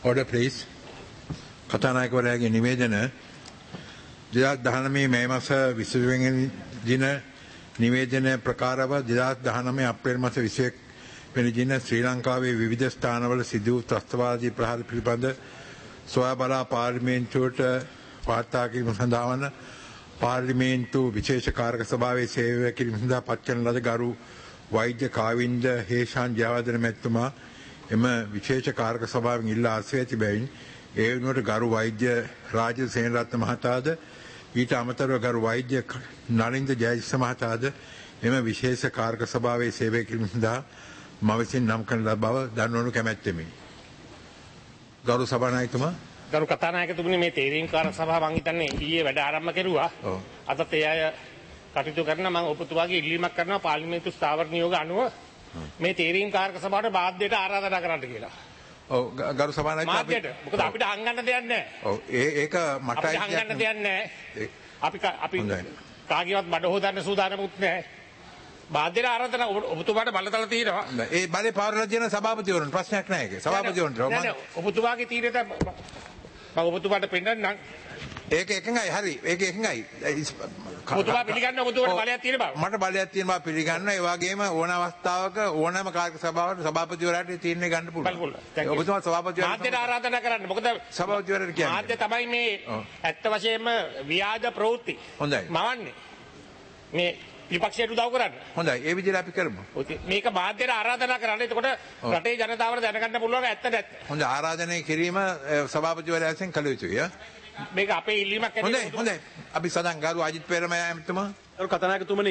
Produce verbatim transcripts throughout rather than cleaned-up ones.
Order please. කතානායකවරයාගේ නිවේදන දෙදහස් දහනවය මේ මාස විසිතුන වෙනි දින නිවේදන ප්‍රකාරව දෙදහස් දහනවය අප්‍රේල් මාස විසිඑක වෙනි දින ශ්‍රී ලංකාවේ විවිධ ස්ථානවල සිදු වූ ත්‍රස්තවාදී ප්‍රහාර පිළිබඳ සොයා බලා පාර්ලිමේන්තුවට වාර්තා කිරීම සඳහා වන පාර්ලිමේන්තු විශේෂ කාර්ක සභාවේ සේවය කිරීම සඳහා පත් කරන ලද ගරු වෛද්‍ය කාවින්ද හේෂාන් ජයවර්ධන මැතිතුමා එම විශේෂ කාර්ක සභාවෙන් ඉල්ලා අස්වැ ඇති බැවින් ඒ වෙනුවට ගරු වෛද්‍ය රාජ සේනරත්න මහතාද ඊට අමතරව ගරු වෛද්‍ය නලින්ද ජයතිස්ස මහතාද එම විශේෂ කාර්ක සභාවේ සේවය කිරීම සඳහා මම විසින් නම් කරන ලද බව දන්වනු කැමැත්තෙමි. ගරු සභානායකතුමා ගරු කතානායකතුමනි මේ තේරීම් කාර්ක සභාව මං හිතන්නේ ඊයේ වැඩ ආරම්භ කෙරුවා. ඔව්. අදත් ඒ අය කටයුතු කරන මම ඔබතුමාගේ ඉල්ලීමක් කරනවා පාර්ලිමේන්තු ස්ථාවර නියෝග අනුව මේ තේරීම් කාර්ක සභාවට බාධ්‍යයට ආරාධනා කරන්න කියලා. ඔව් ගරු සභානායකතුමා මාධ්‍යයට මොකද අපිට හංගන්න දෙයක් නැහැ. ඔව් ඒ ඒක මටයි අපිට හංගන්න දෙයක් නැහැ. අපි අපි කාගේවත් බඩ හොදන්න සූදානමුත් නැහැ. බාධ්‍යයට ආරාධනා ඔබතුමාට බලතල තියෙනවා. ඒ බලේ පාරලා තියෙන සභාපතිවරුන් ප්‍රශ්නයක් නැහැ ඒක. සභාපතිවරුන්ට නෑ නෑ ඔබතුමාගේ තීරයට මම ඔබතුමාට පෙන්නන්නම්. ඒක එකඟයි හරි ඒක එකඟයි ඔබතුමා පිළිගන්න ඔබතුමාට බලයක් තියෙන බව මට බලයක් තියෙන බව පිළිගන්න ඒ වගේම ඕන අවස්ථාවක ඕනෑම කාර්ක සභාවකට සභාපතිවරයාට තීරණය ගන්න පුළුවන් ඔබතුමා සභාපතිවරයාට මාධ්‍යට ආරාධනා කරන්න මොකද සභාපතිවරයාට කියන්නේ මාධ්‍ය තමයි මේ ඇත්ත වශයෙන්ම ව්‍යාජ ප්‍රවෘත්ති හොඳයි මවන්නේ මේ විපක්ෂයට උදව් කරන්න හොඳයි ඒ විදිහට අපි කරමු මේක මාධ්‍යට ආරාධනා කරන්න එතකොට රටේ ජනතාවට දැනගන්න පුළුවන් ඇත්ත නැත්ත හොඳ ආරාධනය කිරීම සභාපතිවරයා විසින් කළ යුතුයි මේක අපේ ඉල්ලීමක් හොඳයි හොඳයි අපි සදන් ගරු අජිත් පෙරමයා ඇමතුමා ගරු කතානායකතුමනි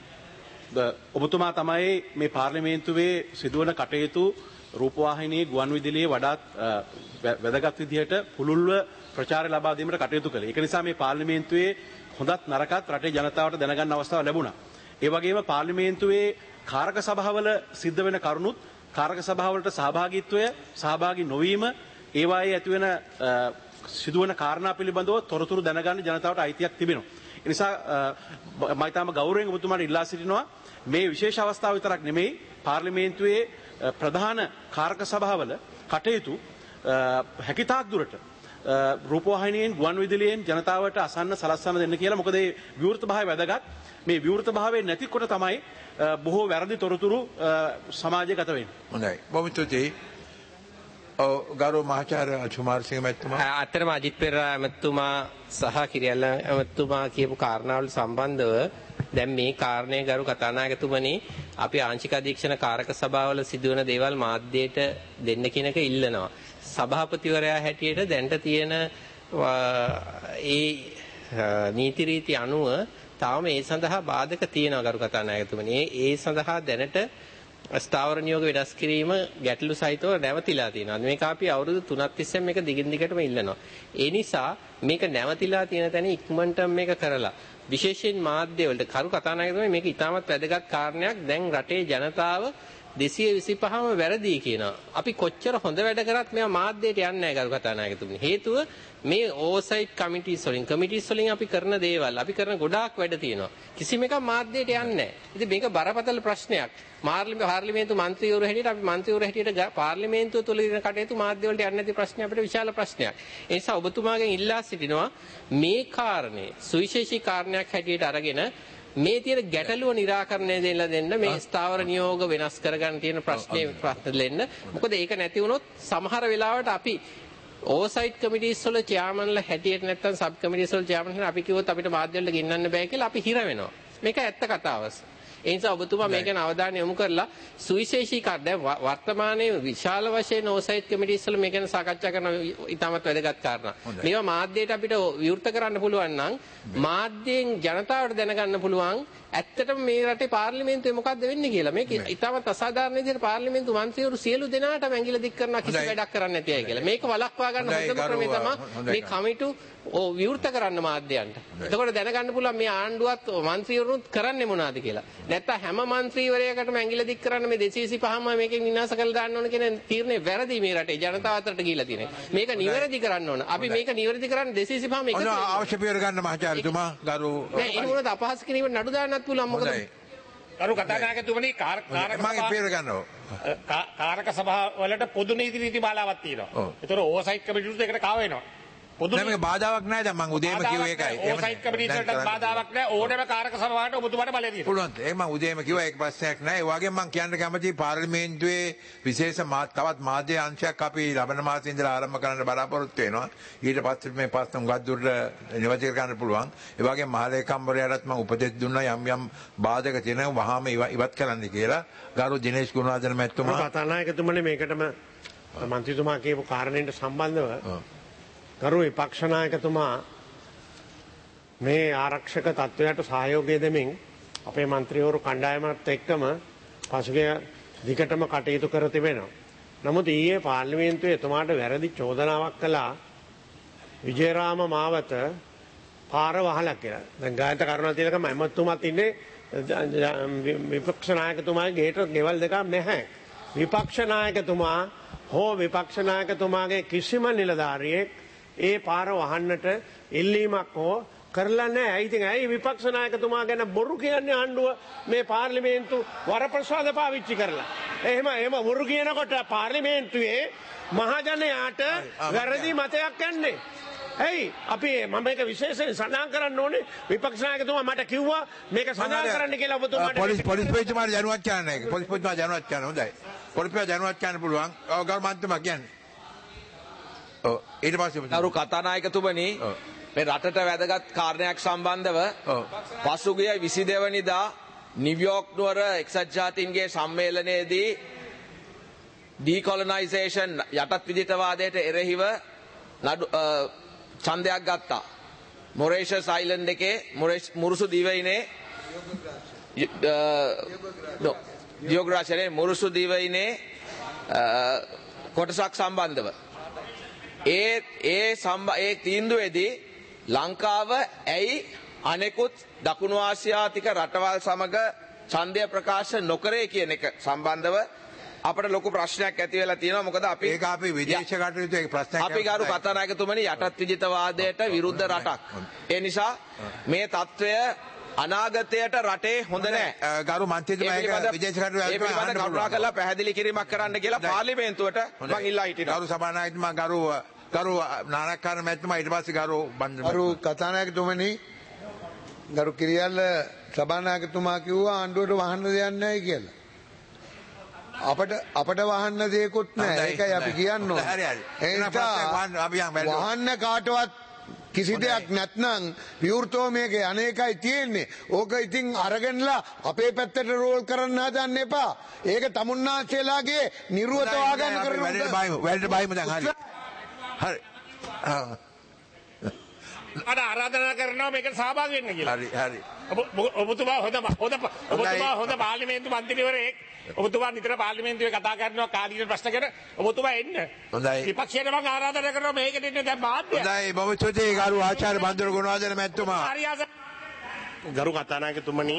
ඔබතුමා තමයි මේ පාර්ලිමේන්තුවේ සිදුවන කටයුතු රූපවාහිනී ගුවන්විදුලියේ වඩාත් වැදගත් විදිහට පුළුල්ව ප්‍රචාරය ලබා දීමට කටයුතු කළේ. ඒක නිසා මේ පාර්ලිමේන්තුවේ හොඳත් නරකත් රටේ ජනතාවට දැනගන්න අවස්ථාව ලැබුණා. ඒ වගේම පාර්ලිමේන්තුවේ කාරක සභාවල සිද්ධ වෙන කරුණුත් කාරක සභාවලට සහභාගීත්වය සහභාගී නොවීම ඒවායේ ඇතිවෙන සිදුවන කාරණා පිළිබඳව තොරතුරු දැනගන්න ජනතාවට අයිතියක් තිබෙනවා. ඒ නිසා මම ඊටම ගෞරවයෙන් ඔබතුමාට ඉල්ලා සිටිනවා මේ විශේෂ අවස්ථාව විතරක් නෙමෙයි පාර්ලිමේන්තුවේ ප්‍රධාන කාරක සභාවල කටයුතු හැකිතාක් දුරට රූපවාහිනියෙන් ගුවන්විදුලියෙන් ජනතාවට අසන්න සලස්වන්න දෙන්න කියලා. මොකද මේ විවෘත භාවය වැදගත්. මේ විවෘත භාවය නැතිකොට තමයි බොහෝ වැරදි තොරතුරු සමාජයේ ගත වෙන්නේ. හොඳයි. බොහොම ස්තුතියි. ඔව් ගරු මහාචාර්ය චුමාරසිංහ මහත්මයා අතරම අජිත් පෙරේරා ඇමතුමා සහ කිරියල්ල ඇමතුමා කියපු කාරණාවලට සම්බන්ධව දැන් මේ කාරණේ ගරු කතානායකතුමනි අපි ආංශික අධීක්ෂණ කාරක සභාවල සිදුවන දේවල් මාධ්‍යයට දෙන්න කියන එක ඉල්ලනවා. සභාපතිවරයා හැටියට දැන්ට තියෙන ඒ නීති රීති අනුව තාම ඒ සඳහා බාධක තියෙනවා ගරු කතානායකතුමනි. ඒ සඳහා දැනට ස්ථාවර නියෝග වෙනස් කිරීම ගැටලු සහිතව නැවතිලා තියෙනවා. මේක අපි අවුරුදු තුනක් තිස්සේ මේක දිගින් දිගටම ඉල්ලනවා. ඒ නිසා මේක නැවතිලා තියෙන තැන ඉක්මනට මේක කරලා විශේෂයෙන් මාධ්‍ය වලට කරු කතානායකතුමනි මේක ඉතාමත් වැදගත් කාරණයක්. දැන් රටේ ජනතාව දෙසිය විසිපහම වැරදි කියනවා. අපි කොච්චර හොඳ වැඩ කරත් මේවා මාධ්‍යයට යන්නේ නැහැ කරු කතානායකතුමනි. හේතුව මේ ඕවර්සයිට් කමිටිස් වලින් කමිටිස් වලින් අපි කරන දේවල් අපි කරන ගොඩාක් වැඩ තියෙනවා. කිසිම එකක් මාධ්‍යයට යන්නේ නැහැ. ඉතින් මේක බරපතල ප්‍රශ්නයක්. පාර්ලිමේන්තු මන්ත්‍රීවරු හැටියට අපි මන්ත්‍රීවරු හැටියට පාර්ලිමේන්තුව තුළ ඉන්න කටයුතු මාධ්‍ය වලට යන්නේ නැති ප්‍රශ්නයක් අපිට විශාල ප්‍රශ්නයක්. ඒ නිසා ඔබතුමාගෙන් ඉල්ලා සිටිනවා මේ කාරණේ සුවිශේෂී කාරණයක් හැටියට අරගෙන මේ තියෙන ගැටලුව निराකරණය දෙන්න දෙන්න මේ ස්ථාවර නියෝග වෙනස් කරගන්න තියෙන ප්‍රශ්නේ ප්‍රශ්න දෙන්න. මොකද ඒක නැති වුණොත් සමහර වෙලාවට අපි ඕවර්සයිට් කමිටිස් වල චෙයාමන්ලා හැටියට නැත්නම් සබ් කමිටිස් වල චෙයාමන්ලා අපි කිව්වොත් අපිට මාධ්‍ය වලට ගෙන්නන්න බෑ කියලා අපි හිර වෙනවා. මේක ඇත්ත කතාවක්. ඒ නිසා ඔබතුමා මේක ගැන අවධානය යොමු කරලා සුවිශේෂී කාර්ය දැන් වර්තමානයේ විශාල වශයෙන් ඕවර්සයිට් කමිටිස් වල මේ ගැන සාකච්ඡා කරන ඉතාමත් වැදගත් කාරණා. මේවා මාධ්‍යයට අපිට විවෘත කරන්න පුළුවන් නම් මාධ්‍යයෙන් ජනතාවට දැනගන්න පුළුවන් ඇත්තටම මේ රටේ පාර්ලිමේන්තුවේ මොකද්ද වෙන්නේ කියලා. මේක ඉතාමත් අසාධාරණ විදිහට පාර්ලිමේන්තු මන්ත්‍රීවරු සියලු දෙනාටම ඇඟිල්ල දික් කරනවා කිසි වැඩක් කරන්නේ නැති අය කියලා. මේක වළක්වා ගන්න හොඳම ක්‍රමය තමයි මේ කමිටු ඕ විවෘත කරන්න මාධ්‍යයන්ට. එතකොට දැනගන්න පුළුවන් මේ ආණ්ඩුවත් මන්ත්‍රීවරුත් කරන්නේ මොනවද කියලා. නැත්තම් හැම මන්ත්‍රීවරයකටම ඇඟිල්ල දික් කරන්න මේ දෙසිය විසිපහම මේකෙන් විනාශ කරලා දාන්න ඕන කියන තීරණය වැරදි මේ රටේ ජනතාව අතරට ගිහිලා තියෙනවා. මේක නිවැරදි කරන්න ඕන. අපි මේක නිවැරදි කරන්න දෙසිය විසිපහම එකතු වෙනවා. අවශ්‍ය පියවර ගන්න මහාචාර්යතුමා ගරු නෑ ඒ වුණත් අපහාස කිරීමට නඩු දාන්නත් පුළුවන්. මොකද කරු කතානායකතුමනි කාරක මගේ පේර ගන්නවා. කාරක සභාවලට පොදු නීති නීති මාලාවක් තියෙනවා. ඒතර ඕවර්සයිට් කමිටියට ඒකට කාව වෙනවා. පොදු නෑ මේක බාධාවක් නෑ දැන් මම උදේම කිව්ව එකයි. ඕවර්සයිට් කමිටියට බාධාවක් නෑ ඕනෑම කාරක සභාවට ඔබතුමාට බලය තියෙනවා. පුළුවන්. ඒක මම උදේම කිව්වා ඒක ප්‍රශ්නයක් නෑ. ඒ වගේම මම කියන්න කැමතියි පාර්ලිමේන්තුවේ විශේෂ තවත් මාධ්‍ය අංශයක් අපි ලබන මාසයේ ඉඳලා ආරම්භ කරන්න බලාපොරොත්තු වෙනවා. ඊට පස්සේ මේ ප්‍රශ්න උගත් දුරට නිවැරදි කරගන්න පුළුවන්. ඒ වගේම මහලේකම්වරයාටත් මම උපදෙස් දුන්නා යම් යම් බාධක තියෙනවා වහාම ඉවත් කරන්න කියලා. ගරු දිනේෂ් ගුණවර්ධන මැතිතුමා කතානායකතුමනි මේකටම මන්ත්‍රීතුමා කියපු කාරණේට සම්බන්ධව ගරු විපක්ෂ නායකතුමා මේ ආරක්ෂක තත්ත්වයට සහයෝගය දෙමින් අපේ මන්ත්‍රීවරු කණ්ඩායමත් එක්කම පසුගිය දිගටම කටයුතු කර තිබෙනවා. නමුත් ඊයේ පාර්ලිමේන්තුවේ එතුමාට වැරදි චෝදනාවක් කළා විජේරාම මාවත පාර වහලා කියලා. දැන් ගායත කරුණා තිලකම එමතුමාත් ඉන්නේ විපක්ෂ නායකතුමාගේ ගේට ගෙවල් දෙකක් නැහැ. විපක්ෂ නායකතුමා හෝ විපක්ෂ නායකතුමාගේ කිසිම නිලධාරියෙක් ඒ පාර වහන්නට ඉල්ලීමක් හෝ කරලා නැහැ. ඒ ඉතින් ඇයි විපක්ෂ නායකතුමා ගැන බොරු කියන්නේ ආණ්ඩුව මේ පාර්ලිමේන්තු වරප්‍රසාද පාවිච්චි කරලා. එහෙම එහෙම බොරු කියනකොට පාර්ලිමේන්තුවේ මහජනයාට වැරදි මතයක් යන්නේ. ඇයි අපි මම මේක විශේෂයෙන් සඳහන් කරන්න ඕනේ විපක්ෂ නායකතුමා මට කිව්වා මේක සඳහන් කරන්න කියලා ඔබතුමාට පොලිස් පොලිස් පොලිස්තුමාට දැනුවත් කරන්න ඒක. පොලිස් පොලිස්තුමා දැනුවත් කරන්න හොඳයි. පොලිස් පොලිස් දැනුවත් කරන්න පුළුවන්. ඔව් ගරු මන්ත්‍රීතුමා කියන්නේ. ඔව් ඊට පස්සේ ගරු කතානායකතුමනි මේ රටට වැදගත් කාරණයක් සම්බන්ධව පසුගිය විසි දෙක වෙනිදා නිව්යෝක් නුවර එක්සත් ජාතීන්ගේ සම්මේලනයේදී ඩීකොලොනයිසේෂන් යටත් විජිතවාදයට එරෙහිව නඩු ඡන්දයක් ගත්තා. මොරේෂස් අයිලන්ඩ් එකේ මුරුසු දිවයිනේ ජියෝග්‍රාෆියේ මුරුසු දිවයිනේ කොටසක් සම්බන්ධව ඒ ඒ ඒ තීන්දුවේදී ලංකාව ඇයි අනෙකුත් දකුණු ආසියාතික රටවල් සමග ඡන්දය ප්‍රකාශ නොකරේ කියන එක සම්බන්ධව අපට ලොකු ප්‍රශ්නයක් ඇති වෙලා තියෙනවා. මොකද අපි ඒක අපි විදේශ කටයුතු ඒක ප්‍රශ්නයක් අපි ගරු කතානායකතුමනි යටත් විජිතවාදයට විරුද්ධ රටක්. ඒ නිසා මේ තත්ත්වය අනාගතයට රටේ හොඳ නැහැ. ගරු මන්ත්‍රීතුමා ඒක විදේශ කටයුතු ඒ පිළිබඳව කරුණා කරලා පැහැදිලි කිරීමක් කරන්න කියලා පාර්ලිමේන්තුවට මම ඉල්ලා හිටිනවා. ගරු සභානායකතුමා ගරු ගරු නානක්කාර මැතිතුමා ඊට පස්සේ ගරු ගරු කතානායකතුමනි ගරු කිරියල්ල සභානායකතුමා කිව්වා ආණ්ඩුවට වහන්න දෙයක් නැහැ කියලා. අපට අපට වහන්න දෙයක්වත් නැහැ. ඒකයි අපි කියන්න ඕනේ. හරි හරි. ඒ නිසා වහන්න කාටවත් කිසි දෙයක් නැත්නම් විවෘතව මේකේ අනේකයි තියෙන්නේ. ඕක ඉතින් අරගෙනලා අපේ පැත්තට රෝල් කරන්න හදන්න එපා. ඒක තමුන්නාන්සේලාගේ නිර්වත වාගන්න කරන වැඩට බයිමු. වැඩට බයිමු දැන් හරි. හරි. අර ආරාධනා කරනවා මේකට සහභාගී වෙන්න කියලා. හරි හරි. ඔබතුමා හොඳ හොඳ ඔබතුමා හොඳ පාර්ලිමේන්තු මන්ත්‍රීවරයෙක්. ඔබතුමා නිතර පාර්ලිමේන්තුවේ කතා කරනවා කාර්යීය ප්‍රශ්න ගැන. ඔබතුමා එන්න. හොඳයි. විපක්ෂයට මම ආරාධනා කරනවා මේකට එන්න දැන් මාධ්‍ය. හොඳයි බොහොම ස්තුතියි ගරු ආචාර්ය බන්දුර ගුණවර්ධන මැතිතුමා. හරි ආස. ගරු කතානායකතුමනි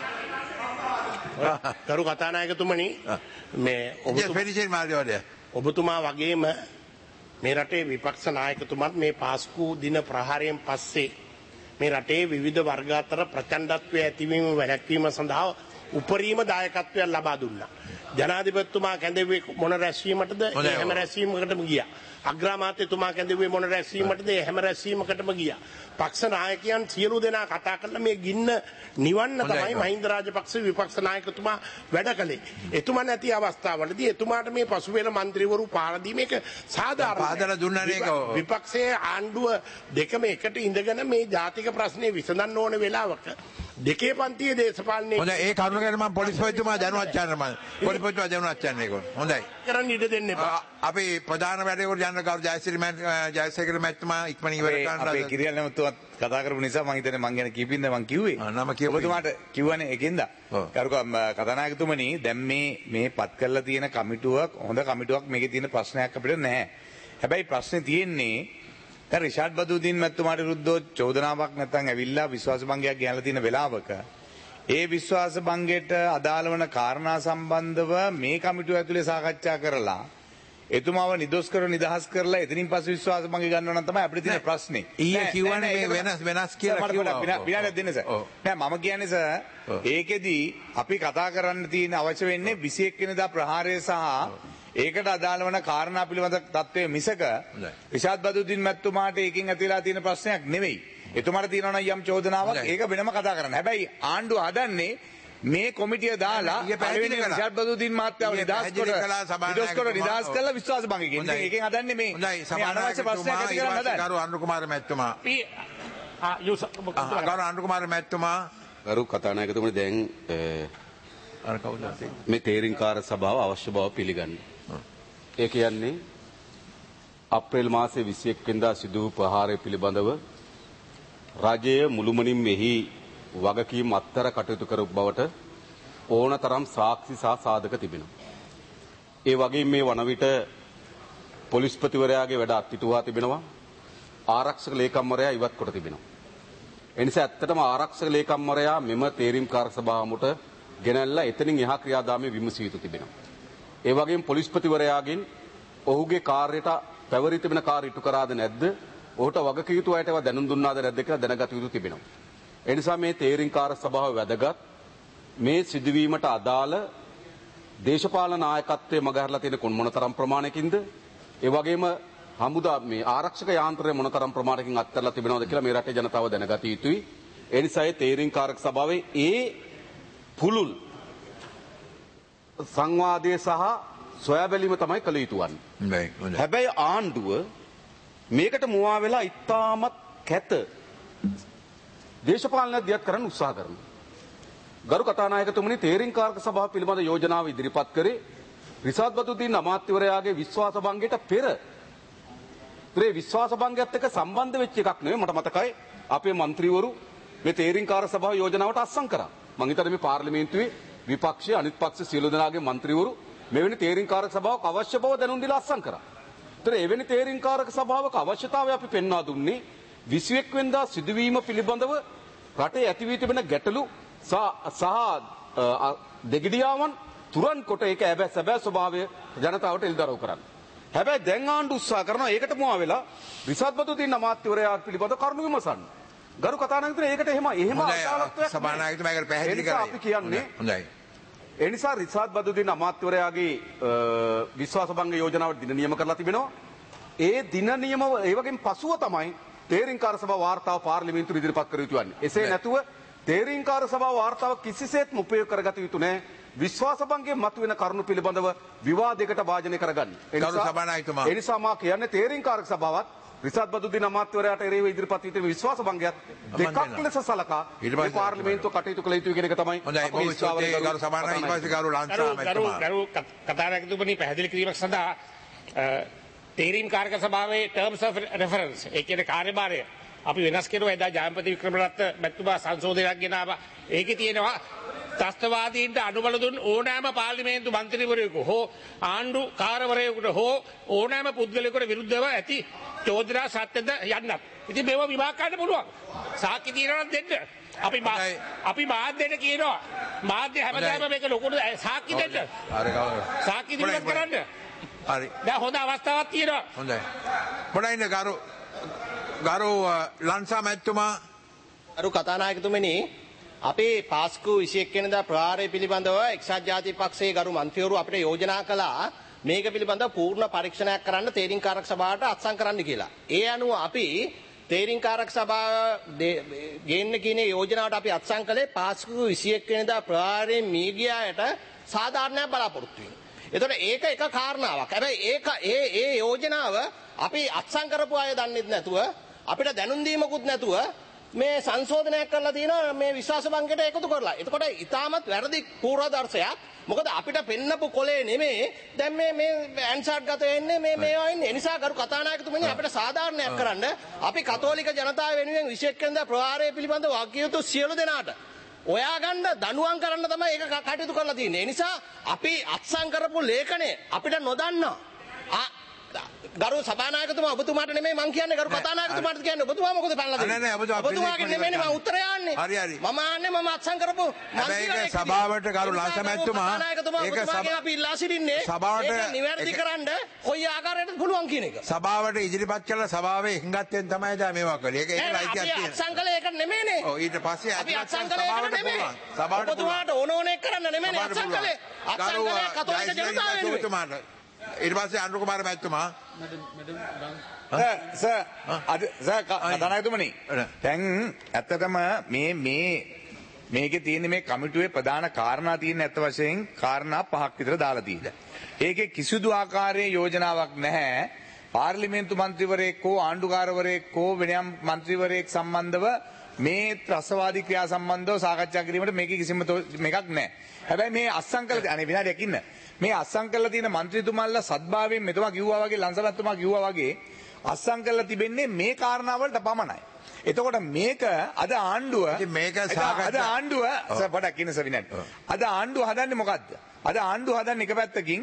ගරු කතානායකතුමනි මේ ඔබතුමා ඔබතුමා වගේම මේ රටේ විපක්ෂ නායකතුමත් මේ පාස්කු දින ප්‍රහාරයෙන් පස්සේ මේ රටේ විවිධ වර්ග අතර ප්‍රචණ්ඩත්වය ඇතිවීම වැළැක්වීම සඳහා උපරිම දායකත්වයක් ලබා දුන්නා. ජනාධිපතිතුමා කැඳෙව්වේ මොන රැස්වීමටද? ඒ හැම රැස්වීමකටම ගියා. අග්‍රාමාත්‍යතුමා කැඳෙව්වේ මොන රැස්වීමටද? ඒ හැම රැස්වීමකටම ගියා. පක්ෂ නායකයන් සියලු දෙනා කතා කරලා මේ ගින්න නිවන්න තමයි මහින්ද රාජපක්ෂ විපක්ෂ නායකතුමා වැඩ කළේ. එතුමා නැති අවස්ථාවලදී එතුමාට මේ පසුබිම മന്ത്രിවරු පාර දීමේක සාධාරණ පාදලා දුන්නානේ ඒක. විපක්ෂයේ ආණ්ඩුව දෙකම එකට ඉඳගෙන මේ ජාතික ප්‍රශ්නේ විසඳන්න ඕන වෙලාවක දෙකේ පන්තියේ දේශපාලනේ හොඳයි ඒ කරුණ ගැන මම පොලිස් පොලිස්තුමා දැනුවත් කරන්න මම පොලිස් පොලිස්තුමා දැනුවත් කරන්න ඒක හොඳයි කරන්න ඉඩ දෙන්න එපා. අපි ප්‍රධාන වැඩේකට යන කවුරු ජයසිරි ජයසේකර මැතිතුමා ඉක්මනින් ඉවර කරන්න අපේ කිරියල් නැමතුමත් කතා කරපු නිසා මම හිතන්නේ මං ගැන කීපින්ද මං කිව්වේ නම කියපු ඔබතුමාට කිව්වනේ ඒකෙන්ද කරුක කතානායකතුමනි දැන් මේ මේ පත් කරලා තියෙන කමිටුවක් හොඳ කමිටුවක් මේකේ තියෙන ප්‍රශ්නයක් අපිට නැහැ. හැබැයි ප්‍රශ්නේ තියෙන්නේ දැන් රිෂාඩ් බදුදීන් මැතිතුමාට විරුද්ධව චෝදනාවක් නැත්නම් ඇවිල්ලා විශ්වාස භංගයක් ගෙනලා තියෙන වෙලාවක ඒ විශ්වාස භංගයට අදාළ වන කාරණා සම්බන්ධව මේ කමිටුව ඇතුලේ සාකච්ඡා කරලා එතුමාව නිදොස් කර නිදහස් කරලා එතනින් පස්සේ විශ්වාස භංගය ගන්නවා නම් තමයි අපිට තියෙන ප්‍රශ්නේ. ඊයේ කිව්වනේ මේ වෙනස් වෙනස් කියලා කිව්වා. විනාඩියක් දෙන්න සර්. නෑ මම කියන්නේ සර් ඒකෙදි අපි කතා කරන්න තියෙන අවශ්‍ය වෙන්නේ විසි එක් වෙනිදා ප්‍රහාරය සහ ඒකට අදාළ වන කාරණා පිළිබඳ තත්ත්වය මිසක රිෂාඩ් බදුද්දීන් මැතිතුමාට ඒකෙන් ඇතිලා තියෙන ප්‍රශ්නයක් නෙවෙයි. එතුමාට තියෙනවා නම් යම් චෝදනාවක් ඒක වෙනම කතා කරන්න. හැබැයි ආණ්ඩුව හදන්නේ මේ කොමිටිය දාලා පළවෙනි රිෂාඩ් බදුද්දීන් මහත්තයාව නිදහස් කොට නිදහස් කොට නිදහස් කරලා විශ්වාස භංගය කියන එක. ඒකෙන් හදන්නේ මේ අනවශ්‍ය ප්‍රශ්නයක් ඇති කරන්න හදන්නේ. ගරු අනුර කුමාර මැතිතුමා. ආ යුස ගරු අනුර කුමාර මැතිතුමා. ගරු කතානායකතුමනි දැන් අර කවුද මේ තේරීම්කාර සභාව අවශ්‍ය බව පිළිගන්න. ඒ කියන්නේ අප්‍රේල් මාසයේ විසි එක් වෙනිදා සිදු වූ ප්‍රහාරය පිළිබඳව රජය මුළුමනින් මෙහි වගකීම් අත්තර කටයුතු කර බවට ඕනතරම් සාක්ෂි සහ සාධක තිබෙනවා. ඒ වගේම මේ වන විට පොලිස්පතිවරයාගේ වැඩ අත්හිටුවා තිබෙනවා. ආරක්ෂක ලේකම්වරයා ඉවත් කොට තිබෙනවා. ඒ නිසා ඇත්තටම ආරක්ෂක ලේකම්වරයා මෙම තේරීම්කාර සභාවමුට ගෙනල්ලා එතනින් එහා ක්‍රියාදාමයේ විමසිය යුතු තිබෙනවා. ඒ වගේම පොලිස්පතිවරයාගෙන් ඔහුගේ කාර්යයට පැවරී තිබෙන කාර්ය ඉටු කරාද නැද්ද? ඔහුට වගකීතු අයට ඒවා දැනුම් දුන්නාද නැද්ද කියලා දැනගත යුතු තිබෙනවා. ඒ නිසා මේ තේරීම්කාර සභාව වැදගත්. මේ සිදුවීමට අදාළ දේශපාලන නායකත්වයේ මගහැරලා තියෙන කොන් මොනතරම් ප්‍රමාණයකින්ද? ඒ වගේම හමුදා මේ ආරක්ෂක යාන්ත්‍රය මොනතරම් ප්‍රමාණයකින් අත්හැරලා තිබෙනවද කියලා මේ රටේ ජනතාව දැනගත යුතුයි. ඒ නිසා මේ තේරීම්කාරක සභාවේ ඒ පුලුල් සංවාදයේ සහ සොයා බැලීම තමයි කළ යුතු වන්නේ. හැබැයි ආණ්ඩුව මේකට මුවා වෙලා ඉතාමත් කැත දේශපාලනයක් දියත් කරන්න උත්සාහ කරනවා. ගරු කතානායකතුමනි තේරීම්කාරක සභාව පිළිබඳ යෝජනාව ඉදිරිපත් කරේ රිෂාඩ් බදුද්දීන් අමාත්‍යවරයාගේ විශ්වාස භංගයට පෙර. ඒ විශ්වාස භංගයත් එක්ක සම්බන්ධ වෙච්ච එකක් නෙවෙයි. මට මතකයි අපේ മന്ത്രിවරු මේ තේරීම්කාර සභාව යෝජනාවට අත්සන් කරා. මම හිතන්නේ මේ පාර්ලිමේන්තුවේ විපක්ෂයේ අනිත් පක්ෂ සියලු දෙනාගේ മന്ത്രിවරු මෙවැනි තේරීම්කාරක සභාවක අවශ්‍ය බව දැනුම් දීලා අත්සන් කරා. ඒතර එවැනි තේරීම්කාරක සභාවක අවශ්‍යතාවය අපි පෙන්වා දුන්නේ විසි එක් වෙනිදා සිදුවීම පිළිබඳව රටේ ඇති වී තිබෙන ගැටලු සහ දෙගිඩියාවන් තුරන් කොට ඒක හැබැයි සැබෑ ස්වභාවය ජනතාවට එළිදරව් කරන්න. හැබැයි දැන් ආණ්ඩු උත්සාහ කරනවා ඒකට මුවා වෙලා රිෂාඩ් බදුද්දීන් අමාත්‍යවරයා පිළිබඳ කරුණු විමසන්න. ගරු කතානායකතුමනි ඒකට එහෙම එහෙම අදාළත්වයක් සභානායකතුමාට පැහැදිලි කරලා අපි කියන්නේ හොඳයි. ඒ නිසා රිෂාඩ් බදුද්දීන් අමාත්‍යවරයාගේ විශ්වාස භංග යෝජනාවට දින නියම කරලා තිබෙනවා. ඒ දින නියම ඒ වගේම පසුව තමයි තේරීම්කාර සභාව වාර්තාව පාර්ලිමේන්තුවට ඉදිරිපත් කර යුතු වන්නේ. එසේ නැතුව තේරීම්කාර සභාව වාර්තාව කිසිසේත්ම උපයෝග කරගත යුතු නැහැ. විශ්වාස භංගයේ මතුවෙන කරුණු පිළිබඳව විවාදයකට වාජනය කරගන්න. ඒ නිසා ඒ නිසා මා කියන්නේ තේරීම්කාර සභාවත් රිෂාඩ් බදුද්දීන් අමාත්‍යවරයාට එරෙහිව ඉදිරිපත් වී තිබෙන විශ්වාස භංගයත් දෙකක් ලෙස සලකා මේ පාර්ලිමේන්තුව කටයුතු කළ යුතුයි කියන එක තමයි හොඳයි. බොහොම ස්තුතියි ගරු සභානායක ඊට පස්සේ ගරු ලංචා මැතිතුමා. ගරු කතානායකතුමනි පැහැදිලි කිරීමක් සඳහා තේරීම්කාරක සභාවේ terms of reference ඒ කියන්නේ කාර්යභාරය අපි වෙනස් කෙරුවා. එදා ජයන්පති වික්‍රමරත්න මැතිතුමා සංශෝධනයක් ගෙනාවා. ඒකේ තියෙනවා ත්‍රස්තවාදීන්ට අනුබල දුන් ඕනෑම පාර්ලිමේන්තු මන්ත්‍රීවරයෙකු හෝ ආණ්ඩු කාර්යවරයෙකුට හෝ ඕනෑම පුද්ගලයෙකුට විරුද්ධව ඇති චෝදනා සත්‍යද යන්නත්. ඉතින් මේව විභාග ගන්න පුළුවන්. සාක්ෂි තියෙනවා නම් දෙන්න. අපි අපි මාධ්‍යයට කියනවා මාධ්‍ය හැමදාම මේක ලොකුට සාක්ෂි දෙන්න. හරි කවුරු? සාක්ෂි ඉදිරිපත් කරන්න. හරි. දැන් හොඳ අවස්ථාවක් තියෙනවා. හොඳයි. මොනයිද ගරු ගරු ලංසා මැතිතුමා. ගරු කතානායකතුමනි අපේ පාස්කු විසි එක් වෙනිදා ප්‍රහාරය පිළිබඳව එක්සත් ජාතික පක්ෂයේ ගරු මන්ත්‍රීවරු අපිට යෝජනා කළා මේක පිළිබඳව පූර්ණ පරීක්ෂණයක් කරන්න තේරීම්කාරක සභාවට අත්සන් කරන්න කියලා. ඒ අනුව අපි තේරීම්කාරක සභාව ගේන්න කියන යෝජනාවට අපි අත්සන් කළේ පාස්කු විසි එක් වෙනිදා ප්‍රහාරයෙන් මිය ගියාට සාධාරණයක් බලාපොරොත්තු වෙනවා. එතකොට ඒක එක කාරණාවක්. හැබැයි ඒක ඒ ඒ යෝජනාව අපි අත්සන් කරපු අය දන්නෙත් නැතුව අපිට දැනුම් දීමකුත් නැතුව මේ සංශෝධනයක් කරලා තියෙනවා මේ විශ්වාස භංගයට එකතු කරලා. එතකොට ඊටමත් වැරදි පූර්වදර්ශයක්. මොකද අපිට පෙන්නපු කොලේ නෙමෙයි දැන් මේ මේ ඇන්සර්ට් ගත වෙන්නේ මේ මේවා ඉන්නේ. ඒ නිසා ගරු කතානායකතුමනි අපිට සාධාරණයක් කරන්න අපි කතෝලික ජනතාව වෙනුවෙන් විසි එක් වෙනිදා ප්‍රහාරය පිළිබඳව වාක්‍යයතු සියලු දෙනාට ඔයා ගන්න දඬුවම් කරන්න තමයි ඒක කටයුතු කරලා තියෙන්නේ. ඒ නිසා අපි අත්සන් කරපු ලේඛනය අපිට නොදන්නා ගරු සභානායකතුමා ඔබතුමාට නෙමෙයි මං කියන්නේ ගරු කතානායකතුමාට කියන්නේ ඔබතුමා මොකද පැනලා දෙන්නේ? නෑ නෑ ඔබතුමාගේ නෙමෙයිනේ මම උත්තරය යන්නේ. හරි හරි. මම ආන්නේ මම අත්සන් කරපු මන්ත්‍රීලා ඒක සභාවට ගරු ලංසමැතිතුමා ඒක සභාවේ අපි ඉල්ලා සිටින්නේ සභාවට ඒක නිවැරදි කරන්න කොයි ආකාරයකටද පුළුවන් කියන එක. සභාවට ඉදිරිපත් කළා සභාවේ හිඟත්තෙන් තමයි දැන් මේවා කළේ. ඒක ඒක ලයිතියක් තියෙනවා. අපි අත්සන් කළේ ඒක නෙමෙයිනේ. ඔව් ඊට පස්සේ අපි අත්සන් කළේ ඒක නෙමෙයි. සභාවට ඔබතුමාට ඕන ඕන එක කරන්න නෙමෙයිනේ අත්සන් කළේ. අත්සන් කළේ කතෝලික ජනතාව වෙනුවෙන්. ඊට පස්සේ අනුර කුමාර මැතිතුමා කතානායකතුමනි දැන් ඇත්තටම මේ මේ මේකේ තියෙන මේ කමිටුවේ ප්‍රධාන කාරණා තියෙන ඇත්ත වශයෙන් කාරණා පහක් විතර දාලා තියෙනවා. ඒකේ කිසිදු ආකාරයේ යෝජනාවක් නැහැ. පාර්ලිමේන්තු මන්ත්‍රීවරයෙක් හෝ ආණ්ඩුකාරවරයෙක් හෝ වෙනම මන්ත්‍රීවරයෙක් සම්බන්ධව මේ ත්‍රස්තවාදී ක්‍රියා සම්බන්ධව සාකච්ඡා කිරීමට මේකේ කිසිම මේකක් නැහැ. හැබැයි මේ අස්සංකල අනේ විනාඩියක් ඉන්න. මේ අස්සං කරලා තියෙන മന്ത്രിතුමාලා සද්භාවයෙන් මෙතුමා කිව්වා වගේ ලංසමැතිතුමා කිව්වා වගේ අස්සං කරලා තිබෙන්නේ මේ කාරණාවලට පමණයි. එතකොට මේක අද ආණ්ඩුව මේක අද ආණ්ඩුව පොඩක් ඉන්න සවිනත්. අද ආණ්ඩුව හදන්නේ මොකද්ද? අද ආණ්ඩුව හදන්නේ එක පැත්තකින්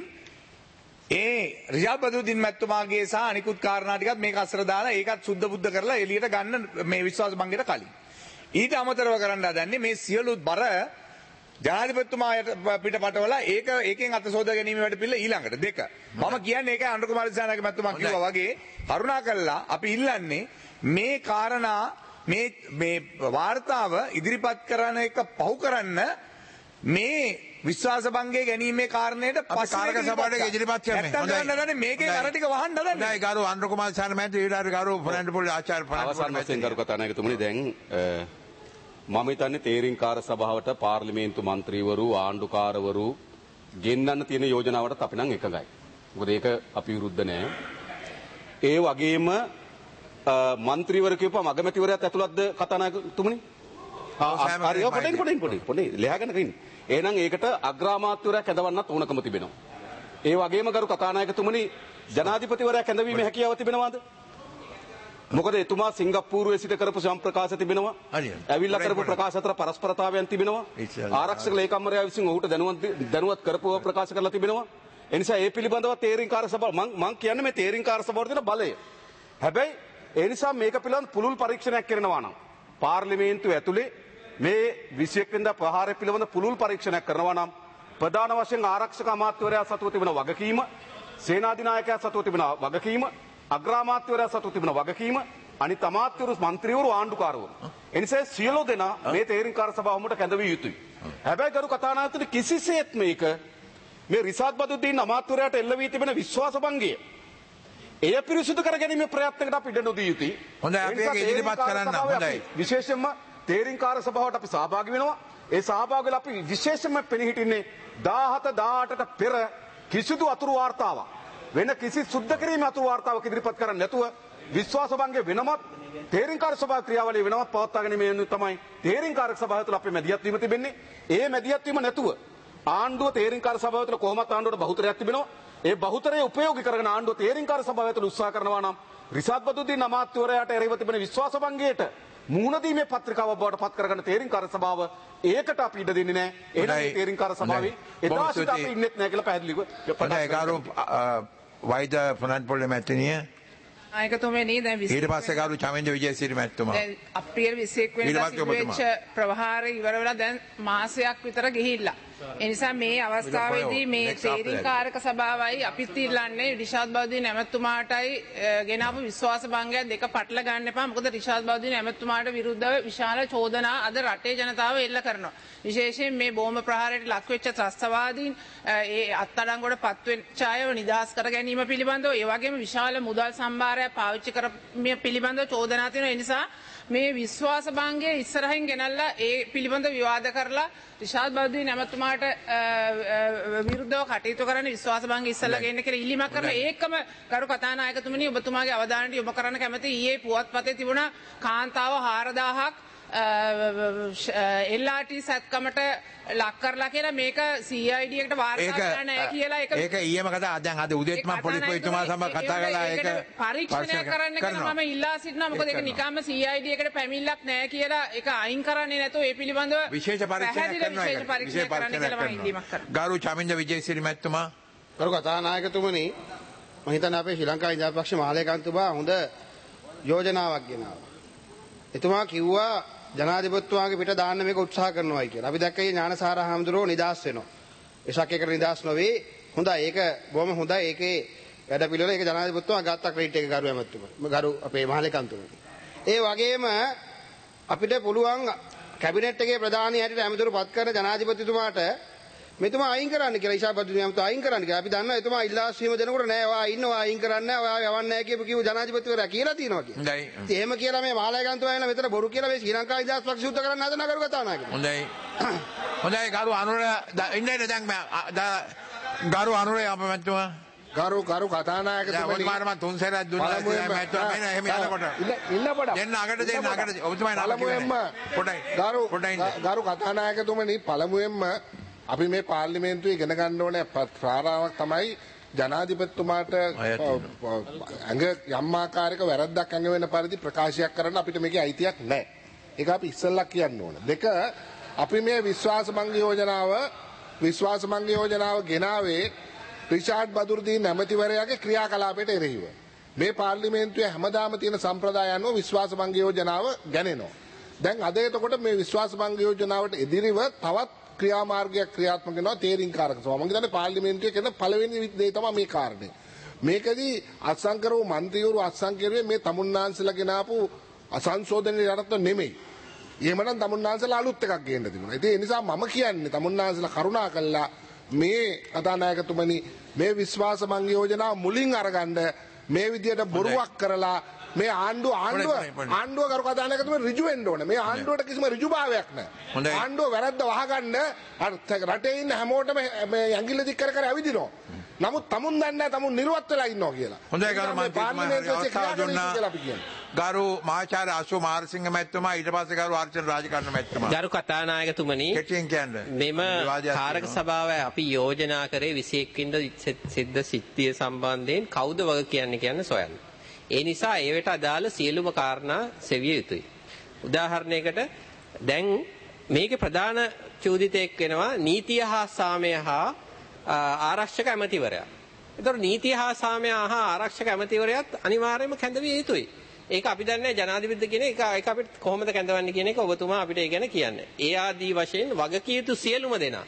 ඒ රිෂාඩ් බදුද්දීන් මැතිතුමාගේ සහ අනිකුත් කාරණා ටිකත් මේක අස්සර දාලා ඒකත් සුද්ධ බුද්ධ කරලා එළියට ගන්න මේ විශ්වාස භංගයට කලින්. ඊට අමතරව කරන්න හදන්නේ මේ සියලු බර ජනාධිපතිතුමාට පිටපටවලා ඒක ඒකෙන් අත සෝදා ගැනීම වැඩ පිළිල ඊළඟට දෙක. මම කියන්නේ ඒකයි අනුර කුමාර දිසානායක මැතිතුමා කිව්වා වගේ කරුණාකරලා අපි ඉල්ලන්නේ මේ කාරණා මේ මේ වාර්තාව ඉදිරිපත් කරන එක පහු කරන්න මේ විශ්වාස භංගයේ ගැනීමේ කාරණයට පස්සේ කාරක සභාවට ඉදිරිපත් කරන්නේ. හොඳයි. මේකේ අර ටික වහන්න හදන්නේ. නෑ ගරු අනුර කුමාර දිසානායක මැතිතුමා ඊට ගරු ෆර්නැන්ඩෝ ආචාර්ය ෆර්නැන්ඩෝ ගරු කතානායකතුමනි දැන් මම හිතන්නේ තේරීම්කාර සභාවට පාර්ලිමේන්තු මන්ත්‍රීවරු ආණ්ඩුකාරවරු ගෙන්නන්න තියෙන යෝජනාවටත් අපි නම් එකගයි. මොකද ඒක අපි විරුද්ධ නෑ. ඒ වගේම මන්ත්‍රීවරු කියපුවම අගමැතිවරයාත් ඇතුළත්ද කතානායකතුමනි? හරි පොඩින් පොඩින් පොඩින් පොඩින් ලියාගෙන ඉන්න. එහෙනම් ඒකට අග්‍රාමාත්‍යවරයා කැඳවන්නත් ඕනකම තිබෙනවා. ඒ වගේම ගරු කතානායකතුමනි ජනාධිපතිවරයා කැඳවීමේ හැකියාව තිබෙනවද? මොකද එතුමා සිංගප්පූරුවේ සිට කරපු සම්ප්‍රකාශ තිබෙනවා. ඇවිල්ලා කරපු ප්‍රකාශ අතර පරස්පරතාවයන් තිබෙනවා. ආරක්ෂක ලේකම්වරයා විසින් ඔහුට දැනුවත් දැනුවත් කරපුව ප්‍රකාශ කරලා තිබෙනවා. ඒ නිසා ඒ පිළිබඳව තේරීම්කාර සභාව මම මම කියන්නේ මේ තේරීම්කාර සභාවට දෙන බලය. හැබැයි ඒ නිසා මේක පිළිබඳ පුළුල් පරීක්ෂණයක් කරනවා නම් පාර්ලිමේන්තුව ඇතුලේ මේ විසිඑක වෙනිදා ප්‍රහාරය පිළිබඳ පුළුල් පරීක්ෂණයක් කරනවා නම් ප්‍රධාන වශයෙන් ආරක්ෂක අමාත්‍යවරයා සතුව තිබෙන වගකීම, සේනාධිනායකයා සතුව තිබෙන වගකීම, අග්‍රාමාත්‍යවරයා සතු තිබෙන වගකීම අනිත් අමාත්‍යවරු මන්ත්‍රීවරු ආණ්ඩුකාරවරු එනිසා සියලු දෙනා මේ තේරීම්කාර සභාවකට කැඳවිය යුතුයි. හැබැයි ගරු කතානායකතුනි කිසිසේත් මේක මේ රිෂාඩ් බදුද්දීන් අමාත්‍යවරයාට එල්ල වී තිබෙන විශ්වාස භංගය එය පිරිසුදු කර ගැනීමේ ප්‍රයත්නයකට අපි ඉඩ නොදිය යුතුයි. හොඳයි අපි ඒක ඉදිරිපත් කරන්න. හොඳයි. විශේෂයෙන්ම තේරීම්කාර සභාවට අපි සහභාගී වෙනවා. ඒ සහභාගී වෙලා අපි විශේෂයෙන්ම පෙනී සිටින්නේ දාහත දාඅටට පෙර කිසිදු අතුරු වාර්තාවක් වෙන කිසි සුද්ධ කිරීමේ අතුරු වාර්තාවක් ඉදිරිපත් කරන්නේ නැතුව විශ්වාස භංගය වෙනමත් තේරීම්කාර සභාව ක්‍රියාවලිය වෙනමත් පවත්වාගෙන මේ තමයි තේරීම්කාර සභාව තුළ අපේ මැදිහත් වීම තිබෙන්නේ. ඒ මැදිහත් වීම නැතුව ආණ්ඩුව තේරීම්කාර සභාව තුළ කොහොමත් ආණ්ඩුවට බහුතරයක් තිබෙනවා. ඒ බහුතරය උපයෝගී කරගෙන ආණ්ඩුව තේරීම්කාර සභාව තුළ උත්සාහ කරනවා නම් රිෂාඩ් බදුද්දීන් අමාත්‍යවරයාට එරෙහිව තිබෙන විශ්වාස භංගයට මුහුණ දීමේ පත්‍රිකාවක් බවට පත් කරගන්න තේරීම්කාර සභාව ඒකට අපි ඉඩ දෙන්නේ නැහැ. එහෙනම් තේරීම්කාර සභාවේ එදා සිට අපි ඉන්නෙත් නැහැ කියලා පැහැදිලිව වෛද්‍ය ෆර්නැන්ඩ් පොල්ලේ මැතිණිය නායකතුමනි දැන් ඊට පස්සේ ගරු චමින්ද විජේසිරි මැතිතුමා දැන් අප්‍රේල් විසිඑක වෙනිදා සිදුවෙච්ච ප්‍රහාරය ඉවර වෙලා දැන් මාසයක් විතර ගිහිල්ලා. ඒ නිසා මේ අවස්ථාවේදී මේ තේරීම්කාරක සභාවයි අපිත් ඉල්ලන්නේ රිෂාඩ් බදුද්දීන් ඇමතුමාටයි ගෙනාවු විශ්වාස භංගය දෙක පටල ගන්න එපා. මොකද රිෂාඩ් බදුද්දීන් ඇමතුමාට විරුද්ධව විශාල චෝදනා අද රටේ ජනතාව එල්ල කරනවා. විශේෂයෙන් මේ බෝම්බ ප්‍රහාරයට ලක් වෙච්ච ත්‍රස්තවාදීන් ඒ අත්අඩංගුවට පත්වෙච්ච අයව නිදහස් කර ගැනීම පිළිබඳව ඒ වගේම විශාල මුදල් සම්භාරයක් පාවිච්චි කරමිය පිළිබඳව චෝදනා තියෙනවා. ඒ නිසා මේ විශ්වාස භංගය ඉස්සරහින් ගෙනල්ලා ඒ පිළිබඳව විවාද කරලා රිෂාඩ් බදුද්දීන් ඇමතුමාට විරුද්ධව කටයුතු කරන්න විශ්වාස භංගය ඉස්සරලා ගේන්න කියලා ඉල්ලීමක් කරනවා. ඒකම ගරු කතානායකතුමනි ඔබතුමාගේ අවධානයට යොමු කරන්න කැමති ඊයේ පුවත්පතේ තිබුණා කාන්තාව හාරදාහක් එල් ආර් ටී සත්කමට ලක් කරලා කියලා මේක සී ආයි ඩී එකට වාර්තා කරලා නැහැ කියලා ඒක ඒක ඊයේම කතා දැන් අද උදේත් මම පොලිස් පොලිස්තුමා සමග කතා කළා ඒක පරීක්ෂණය කරන්න කියලා මම ඉල්ලා සිටිනවා. මොකද ඒක නිකම්ම සී ආයි ඩී එකට පැමිණිල්ලක් නැහැ කියලා ඒක අයින් කරන්නේ නැතුව ඒ පිළිබඳව විශේෂ පරීක්ෂණයක් කරනවා. විශේෂ පරීක්ෂණයක් කරන්න කියලා මම ඉල්ලීමක් කරනවා. ගරු චමින්ද විජේසිරි මැතිතුමා ගරු කතානායකතුමනි මම හිතන්නේ අපේ ශ්‍රී ලංකා ඉන්දියානු පක්ෂ මහලේකම්තුමා හොඳ යෝජනාවක් ගෙනාවා. එතුමා කිව්වා ජනාධිපතිතුමාගේ පිට දාන්න මේක උත්සාහ කරනවායි කියලා. අපි දැක්කේ ඥානසාර හාමුදුරුවෝ නිදාස් වෙනවා. එසක් එකට නිදාස් නොවේ. හොඳයි ඒක බොහොම හොඳයි. ඒකේ වැඩ පිළිවෙල ඒක ජනාධිපතිතුමා ගත්ත ක්‍රෙඩිට් එක ගරු ඇමතුමා. ගරු අපේ මහලේකම්තුමා. ඒ වගේම අපිට පුළුවන් කැබිනට් එකේ ප්‍රධානී හැටියට ඇමතුරු පත් කරන ජනාධිපතිතුමාට මෙතුමා අයින් කරන්න කියලා ඉෂාපතිතුමා ඇමතුමා අයින් කරන්න කියලා. අපි දන්නවා එතුමා ඉල්ලාස් වීම දෙනකොට නෑ ඔයා ඉන්නවා අයින් කරන්න නෑ ඔයා යවන්නේ නෑ කියපු කිව්ව ජනාධිපතිවරයා කියලා තියෙනවා කියලා. හොඳයි. ඉතින් එහෙම කියලා මේ මහලේකම්තුමා එන මෙතන බොරු කියලා මේ ශ්‍රී ලංකා ඉතිහාස පක්ෂ සුද්ධ කරන්න හදන කරු කතා නායක. හොඳයි. හොඳයි ගරු අනුර ඉන්නේ දැන් ගරු අනුරේ අපමැතුමා ගරු ගරු කතානායකතුමනි මම තුන් සැරයක් දුන්නා මැතුමා මෙන්න එහෙම යනකොට ඉන්න පොඩ දෙන්න අකට දෙන්න අකට ඔබතුමා නම පළමුවෙන්ම පොඩයි ගරු ගරු කතානායකතුමනි පළමුවෙන්ම අපි මේ පාර්ලිමේන්තුවේ ඉගෙන ගන්න ඕනේ ප්‍රාරාවක් තමයි ජනාධිපතිතුමාට ඇඟ යම් ආකාරයක වැරද්දක් ඇඟ වෙන පරිදි ප්‍රකාශයක් කරන්න අපිට මේකේ අයිතියක් නැහැ. ඒක අපි ඉස්සෙල්ලා කියන්න ඕන. දෙක අපි මේ විශ්වාස භංග යෝජනාව විශ්වාස භංග යෝජනාව ගෙනාවේ රිචාඩ් බදුරුදීන් ඇමතිවරයාගේ ක්‍රියාකලාපයට එරෙහිව. මේ පාර්ලිමේන්තුවේ හැමදාම තියෙන සම්ප්‍රදාය අනුව විශ්වාස භංග යෝජනාව ගැනෙනවා. දැන් අද එතකොට මේ විශ්වාස භංග යෝජනාවට එදිරිව තවත් ක්‍රියාමාර්ගයක් ක්‍රියාත්මක වෙනවා තේරීම් කාරක සභාව. මම හිතන්නේ පාර්ලිමේන්තුවේ කරන පළවෙනි දේ තමයි මේ කාරණේ. මේකදී අත්සන්කර වූ മന്ത്രിවරු අත්සන්කරුවේ මේ තමුන්නාන්සලා ගෙනාපු අසංශෝධනයේ යටතේ නෙමෙයි. එහෙමනම් තමුන්නාන්සලා අලුත් එකක් ගේන්න තිබුණා. ඉතින් ඒ නිසා මම කියන්නේ තමුන්නාන්සලා කරුණා කළා මේ කතානායකතුමනි මේ විශ්වාස භංග යෝජනාව මුලින් අරගන්න මේ විදියට බොරුවක් කරලා මේ ආණ්ඩුව ආණ්ඩුව ආණ්ඩුව කරු කතානායකතුමනි ඍජු වෙන්න ඕනේ. මේ ආණ්ඩුවට කිසිම ඍජුභාවයක් නැහැ. ආණ්ඩුව වැරද්ද වහගන්න රටේ ඉන්න හැමෝටම මේ ඇඟිල්ල දික් කර කර ඇවිදිනවා. නමුත් තමුන් දන්නේ නැහැ තමුන් නිර්වත් වෙලා ඉන්නවා කියලා. හොඳයි ගරු මන්ත්‍රීතුමා ගරු මහාචාර්ය අශෝක මාරසිංහ මැතිතුමා ඊට පස්සේ ගරු ආර්චන රාජකරණ මැතිතුමා ගරු කතානායකතුමනි කෙටියෙන් කියන්නේ මෙම කාරක සභාව අපි යෝජනා කරේ විසිඑක් වෙනිදා සිද්ධ සිද්ධිය සම්බන්ධයෙන් කවුද වග කියන්නේ කියන්නේ සොයන්න. ඒ නිසා ඒවට අදාළ සියලුම කාරණා සෙවිය යුතුයි. උදාහරණයකට දැන් මේකේ ප්‍රධාන චෝදිතයක් වෙනවා නීතිය හා සාමය හා ආරක්ෂක ඇමතිවරයා. ඒතර නීතිය හා සාමය හා ආරක්ෂක ඇමතිවරයාත් අනිවාර්යයෙන්ම කැඳවිය යුතුයි. ඒක අපි දන්නේ ජනාධිපති කියන එක ඒක අපිට කොහොමද කැඳවන්නේ කියන එක ඔබතුමා අපිට ඒ ගැන කියන්නේ. ඒ ආදී වශයෙන් වගකිය යුතු සියලුම දෙනා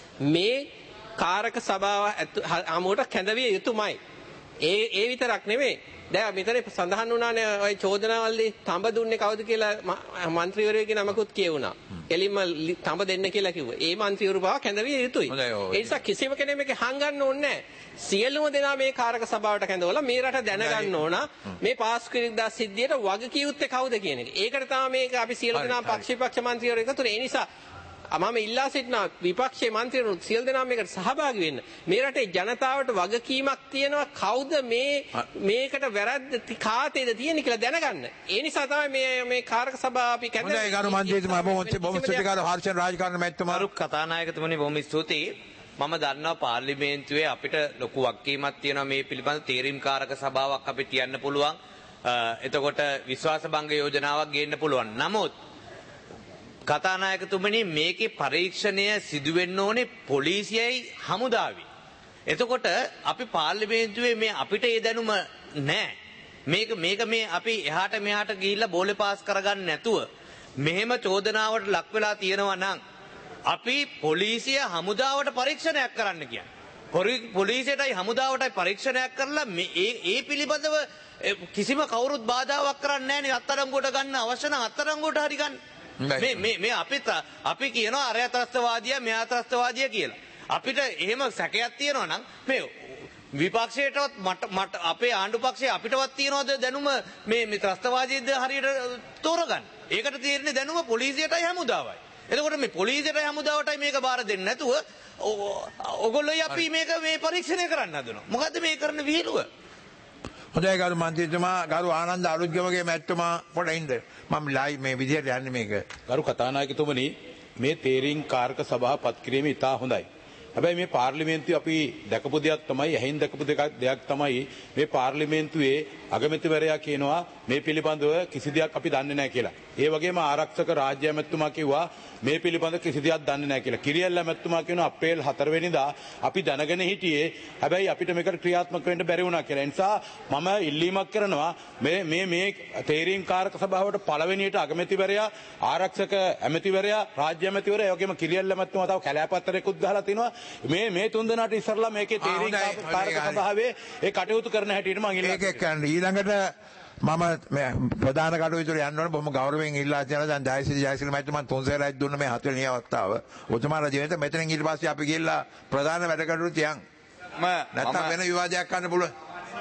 මේ කාරක සභාව ආමුවට කැඳවිය යුතුමයි. ඒ ඒ විතරක් නෙමෙයි. දැන් මෙතන සඳහන් වුණානේ ওই චෝදනාවල්දී තඹ දුන්නේ කවුද කියලා മന്ത്രിවරයෙක්ගේ නමකුත් කියුණා. එලින්ම තඹ දෙන්න කියලා කිව්වා. ඒ മന്ത്രിවරු බව කැඳවිය යුතුයි. ඒ නිසා කිසිම කෙනෙක් මේක හංගන්න ඕනේ නැහැ. සියලුම දෙනා මේ කාරක සභාවට කැඳවලා මේ රට දැනගන්න ඕන මේ පාස්කරින්දා සිද්ධියට වගකිය යුත්තේ කවුද කියන එක. ඒකට තමයි මේක අපි සියලු දෙනා පක්ෂ විපක්ෂ മന്ത്രിවරු එකතු වෙන්නේ. ඒ නිසා මම ඉල්ලා සිටිනවා විපක්ෂයේ മന്ത്രിවරු සියලු දෙනා මේකට සහභාගී වෙන්න. මේ රටේ ජනතාවට වගකීමක් තියෙනවා කවුද මේ මේකට වැරද්ද කාතේද තියෙන කියලා දැනගන්න. ඒ නිසා තමයි මේ මේ කාරක සභාව අපි කැඳවන්නේ. හොඳයි ගරු මන්ත්‍රීතුමා බොහොම බොහොම ස්තුතියි හර්ෂන් රාජකරණ මැතිතුමා. අරුක් කතානායකතුමනි බොහොම ස්තුතියි. මම දන්නවා පාර්ලිමේන්තුවේ අපිට ලොකු වගකීමක් තියෙනවා මේ පිළිබඳ තීරීම් කාරක සභාවක් අපිට තියන්න පුළුවන්. එතකොට විශ්වාස භංග යෝජනාවක් ගේන්න පුළුවන්. නමුත් කතානායකතුමනි මේකේ පරීක්ෂණය සිදු වෙන්න ඕනේ පොලිසියයි හමුදාවයි. එතකොට අපි පාර්ලිමේන්තුවේ මේ අපිට ඒ දැනුම නැහැ. මේක මේක මේ අපි එහාට මෙහාට ගිහිල්ලා බෝලේ පාස් කරගන්න නැතුව මෙහෙම චෝදනාවට ලක් වෙලා තියෙනවා නම් අපි පොලිසිය හමුදාවට පරීක්ෂණයක් කරන්න කියන්නේ. පොලිසියටයි හමුදාවටයි පරීක්ෂණයක් කරලා ඒ ඒ පිළිබඳව කිසිම කවුරුත් බාධාවක් කරන්නේ නැහැ නේ අත්අඩංගුවට ගන්න අවශ්‍ය නම් අත්අඩංගුවට හරි ගන්න. මේ මේ මේ අපිට අපි කියනවා අරය ත්‍රස්තවාදියා මෙහා ත්‍රස්තවාදියා කියලා. අපිට එහෙම සැකයක් තියෙනවා නම් මේ විපක්ෂයටවත් මට මට අපේ ආණ්ඩු පක්ෂයේ අපිටවත් තියනවද දැනුම මේ මේ ත්‍රස්තවාදීද හරියට තෝරගන්න. ඒකට තියෙන්නේ දැනුම පොලිසියටයි හමුදාවයි. එතකොට මේ පොලිසියටයි හමුදාවටයි මේක බාර දෙන්නේ නැතුව ඔගොල්ලෝයි අපි මේක මේ පරීක්ෂණය කරන්න හදනවා. මොකද්ද මේ කරන විහිළුව? හොඳයි ගරු මන්ත්‍රීතුමා ගරු ආනන්ද අලුත්ගමගේ මැතිතුමා පොඩ්ඩක් ඉන්න. මම ලයිව් මේ විදියට යන්නේ මේක. ගරු කතානායකතුමනි මේ තේරීම් කාරක සභාව පත් කිරීම ඉතා හොඳයි. හැබැයි මේ පාර්ලිමේන්තුවේ අපි දැකපු දෙයක් තමයි ඇහින් දැකපු දෙයක් තමයි මේ පාර්ලිමේන්තුවේ අගමැතිවරයා කියනවා මේ පිළිබඳව කිසි දෙයක් අපි දන්නේ නැහැ කියලා. ඒ වගේම ආරක්ෂක රාජ්‍ය ඇමතුමා කිව්වා මේ පිළිබඳ කිසි දෙයක් දන්නේ නැහැ කියලා. කිරියල්ල ඇමතුමා කියනවා අප්‍රේල් හතර වෙනිදා අපි දැනගෙන හිටියේ. හැබැයි අපිට මේකට ක්‍රියාත්මක වෙන්න බැරි වුණා කියලා. ඒ නිසා මම ඉල්ලීමක් කරනවා මේ මේ මේ තේරීම් කාරක සභාවට පළවෙනියට අගමැතිවරයා, ආරක්ෂක ඇමතිවරයා, රාජ්‍ය ඇමතිවරයා, ඒ වගේම කිරියල්ල ඇමතුමා තව කැලෑපත්තරයකුත් ගහලා තිනවා. මේ මේ තුන් දෙනාට ඉස්සරලා මේකේ තේරීම් කාරක සභාවේ ඒ කටයුතු කරන හැටියට මම ඉල්ලනවා. ඒක කියන්නේ ඊළඟට මම ප්‍රධාන කටයුතු යන්න ඕන බොහොම ගෞරවයෙන් ඉල්ලා තියෙනවා. දැන් ජයසිරි ජයසිරි මහත්මයා තුන්සරයි දුන්න මේ හතරවෙනි අවස්ථාව. ඔතමාලා ජීවිත මෙතනින් ඊට පස්සේ අපි ගිහිල්ලා ප්‍රධාන වැඩ කටයුතු තියන්. මම නැත්තම් වෙන විවාදයක් ගන්න පුළුවන්.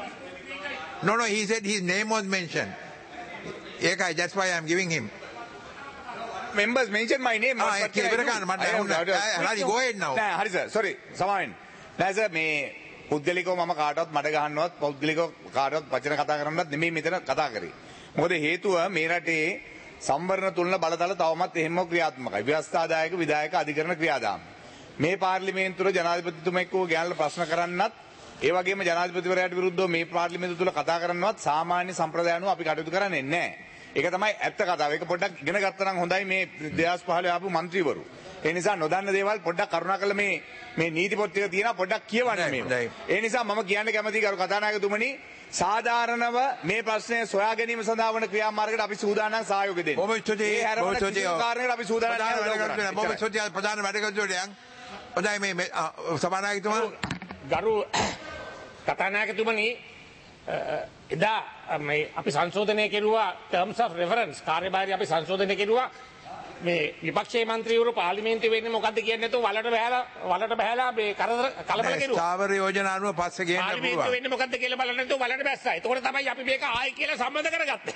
No no he said his name was mentioned. ඒකයි that's why I am giving him. Members mention my name. ආ ඒක ඉවර ගන්න මට හරි go ahead now. නෑ හරි sir sorry සමාවෙන්න. නෑ sir මේ පුද්ගලිකව මම කාටවත් මඩ ගහන්නවත් පුද්ගලිකව කාටවත් වචන කතා කරන්නවත් නෙමෙයි මෙතන කතා කරේ. මොකද හේතුව මේ රටේ සම්වර්ණ තුලන බලතල තවමත් එහෙම ක්‍රියාත්මකයි. ව්‍යවස්ථාදායක විධායක අධිකරණ ක්‍රියාදාම. මේ පාර්ලිමේන්තුවේ ජනාධිපතිතුමෙක්ව ගැනලා ප්‍රශ්න කරන්නත් ඒ වගේම ජනාධිපතිවරයාට විරුද්ධව මේ පාර්ලිමේන්තුව තුල කතා කරන්නවත් සාමාන්‍ය සම්ප්‍රදාය අනුව අපි කටයුතු කරන්නේ නැහැ. ඒක තමයි ඇත්ත කතාව. ඒක පොඩ්ඩක් ඉගෙන ගත්තා නම් හොඳයි මේ දෙදාස් පහළොව ආපු മന്ത്രിවරු. ඒ නිසා නොදන්න දේවල් පොඩ්ඩක් කරුණාකරලා මේ මේ නීති පොතේ තියෙනවා පොඩ්ඩක් කියවන්න මේ. ඒ නිසා මම කියන්න කැමතියි ගරු කතානායකතුමනි සාධාරණව මේ ප්‍රශ්නය සොයා ගැනීම සඳහා වන ක්‍රියාමාර්ගයට අපි සූදානම් සහයෝගය දෙන්න. බොහොම ස්තුතියි. බොහොම ස්තුතියි. කාරණේට අපි සූදානම් බොහොම ස්තුතියි ප්‍රධාන වැඩ කටයුතු වලට. හොඳයි මේ සභානායකතුමා ගරු කතානායකතුමනි එදා මේ අපි සංශෝධනය කෙරුවා terms of reference කාර්යභාරය අපි සංශෝධනය කෙරුවා මේ විපක්ෂයේ മന്ത്രിවරු පාර්ලිමේන්තුවේ වෙන්නේ මොකද්ද කියන්නේ නැතුව වලට බහැලා වලට බහැලා මේ කරදර කලබල කෙරුවා. ස්ථාවර යෝජනා අනුව පස්සේ ගේන්න පුළුවන්. පාර්ලිමේන්තුවේ වෙන්නේ මොකද්ද කියලා බලන්න නැතුව වලට බැස්සා. ඒතකොට තමයි අපි මේක ආයි කියලා සම්බන්ධ කරගත්තේ.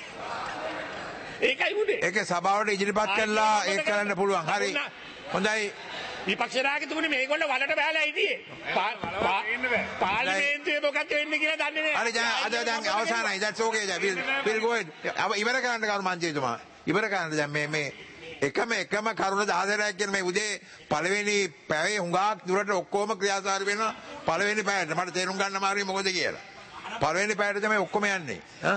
ඒකයි උනේ. ඒකේ සභාවට ඉදිරිපත් කළා ඒක කරන්න පුළුවන්. හරි. හොඳයි. විපක්ෂ නායකතුමනි මේගොල්ලෝ වලට බහැලා හිටියේ. පාර්ලිමේන්තුවේ මොකක්ද වෙන්නේ කියලා දන්නේ නැහැ. හරි දැන් අද දැන් අවසానයි. that's okay. we'll we'll go ahead. ඉවර කරන්න කරු මන්ත්‍රීතුමා. ඉවර කරන්න දැන් මේ මේ එකම එකම කරුණ දහසරයක් කියන මේ උදේ පළවෙනි පැයේ හුඟක් දුරට ඔක්කොම ක්‍රියාකාරී වෙනවා. පළවෙනි පැයට මට තේරුම් ගන්න මාරුයි මොකද කියලා. පළවෙනි පැයට තමයි ඔක්කොම යන්නේ. හා?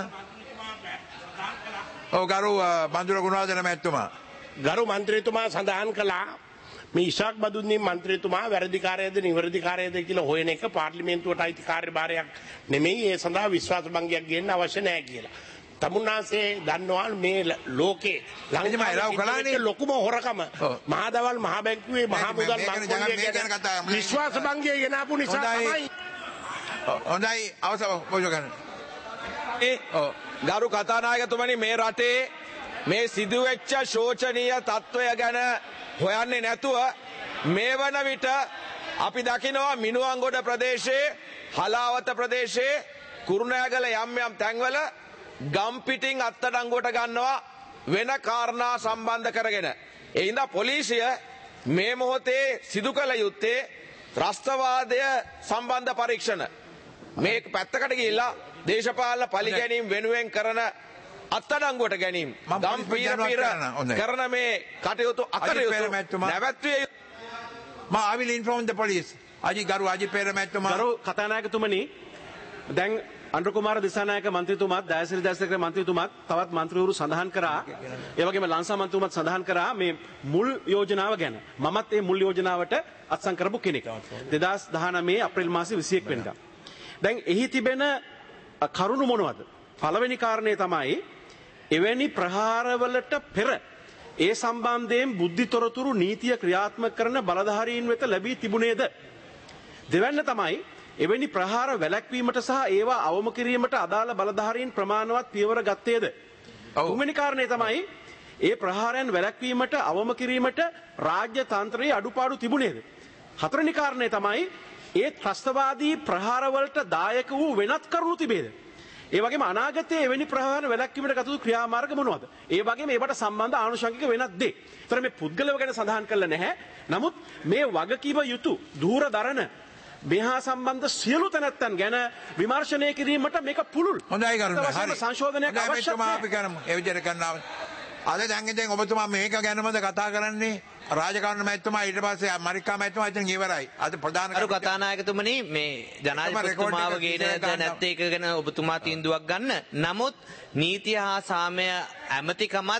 ඔව් ගරු බන්දුල ගුණවර්ධන මහත්මයා. ගරු මන්ත්‍රීතුමා සඳහන් කළා මේ ඉෂාක් බදුන්ගේ මන්ත්‍රීතුමා වැරදිකාරයද නිවැරදිකාරයද කියලා හොයන එක පාර්ලිමේන්තුවට අයිති කාර්යභාරයක් නෙමෙයි. ඒ සඳහා විශ්වාස භංගයක් ගේන්න අවශ්‍ය නැහැ කියලා. තමුන්නාසේ දන්නවා මේ ලෝකේ ලංකාවේ ලොකුම හොරකම මහදවල් මහ බැංකුවේ මහ මුදල් මංකොල්ලේ ගැන විශ්වාස භංගය ගෙනාපු නිසා තමයි. හොඳයි අවසර මොකද ගන්න. ඒ ගරු කතානායකතුමනි මේ රටේ මේ සිදුවෙච්ච ශෝචනීය තත්ත්වය ගැන හොයන්නේ නැතුව මේ වන විට අපි දකිනවා මිනුවන්ගොඩ ප්‍රදේශයේ හලාවත ප්‍රදේශයේ කුරුණෑගල යම් යම් තැන්වල ගම්පිටින් අත්අඩංගුවට ගන්නවා වෙන කාරණා සම්බන්ධ කරගෙන. ඒ හින්දා පොලිසිය මේ මොහොතේ සිදු කළ යුත්තේ ත්‍රස්තවාදය සම්බන්ධ පරීක්ෂණ. මේක පැත්තකට ගිහිල්ලා දේශපාලන පරිගැනීම් වෙනුවෙන් කරන අත්අඩංගුවට ගැනීම ගම් පීර පීර කරන මේ කටයුතු අකටයුතු නැවැත්විය යුතු. මා I will inform the police. අජි ගරු අජි පෙරමැතිතුමා. ගරු කතානායකතුමනි දැන් අනුර කුමාර දිසානායක මන්ත්‍රීතුමාත් දයසිරි දයසේකර මන්ත්‍රීතුමාත් තවත් මන්ත්‍රීවරු සඳහන් කරා ඒ වගේම ලංසා මන්ත්‍රීතුමාත් සඳහන් කරා මේ මුල් යෝජනාව ගැන. මමත් මේ මුල් යෝජනාවට අත්සන් කරපු කෙනෙක්. දෙදාස් දහනවය අප්‍රේල් මාසේ විසිඑක වෙනිදා. දැන් එහි තිබෙන කරුණු මොනවද? පළවෙනි කාරණේ තමයි එවැනි ප්‍රහාරවලට පෙර ඒ සම්බන්ධයෙන් බුද්ධිතොරතුරු නීතිය ක්‍රියාත්මක කරන බලධාරීන් වෙත ලැබී තිබුණේද? දෙවැන්න තමයි එවැනි ප්‍රහාර වැළැක්වීමට සහ ඒවා අවම කිරීමට අදාළ බලධාරීන් ප්‍රමාණවත් පියවර ගත්තේද? තුන්වෙනි කාරණේ තමයි ඒ ප්‍රහාරයන් වැළැක්වීමට අවම කිරීමට රාජ්‍ය තන්ත්‍රයේ අඩුපාඩු තිබුණේද? හතරවෙනි කාරණේ තමයි ඒ ත්‍රස්තවාදී ප්‍රහාරවලට දායක වූ වෙනත් කරුණු තිබේද? ඒ වගේම අනාගතයේ එවැනි ප්‍රහාර වැළැක්වීමට ගත යුතු ක්‍රියාමාර්ග මොනවද? ඒ වගේම ඒවට සම්බන්ධ ආනුෂංගික වෙනත් දේ. ඒතර මේ පුද්ගලව ගැන සඳහන් කළා නැහැ. නමුත් මේ වගකීම යුතු දුර දරන මෙහා සම්බන්ධ සියලු තැනැත්තන් ගැන විමර්ශනය කිරීමට මේක පුළුල්. හොඳයි කරුණා. හරි. සංශෝධනයක් අවශ්‍යයි. අපි කරමු. ඒ විදිහට කරනවා. අද දැන් ඉතින් ඔබතුමා මේක ගැනමද කතා කරන්නේ? රාජකාරණ මැතිතුමා ඊට පස්සේ අමරිකා මැතිතුමා ඉතින් ඉවරයි. අද ප්‍රධාන අර කතානායකතුමනි මේ ජනාධිපතිතුමාව ගේනද නැත්te එක ගැන ඔබතුමා තීන්දුවක් ගන්න. නමුත් නීතිය හා සාමය ඇමතිකමත්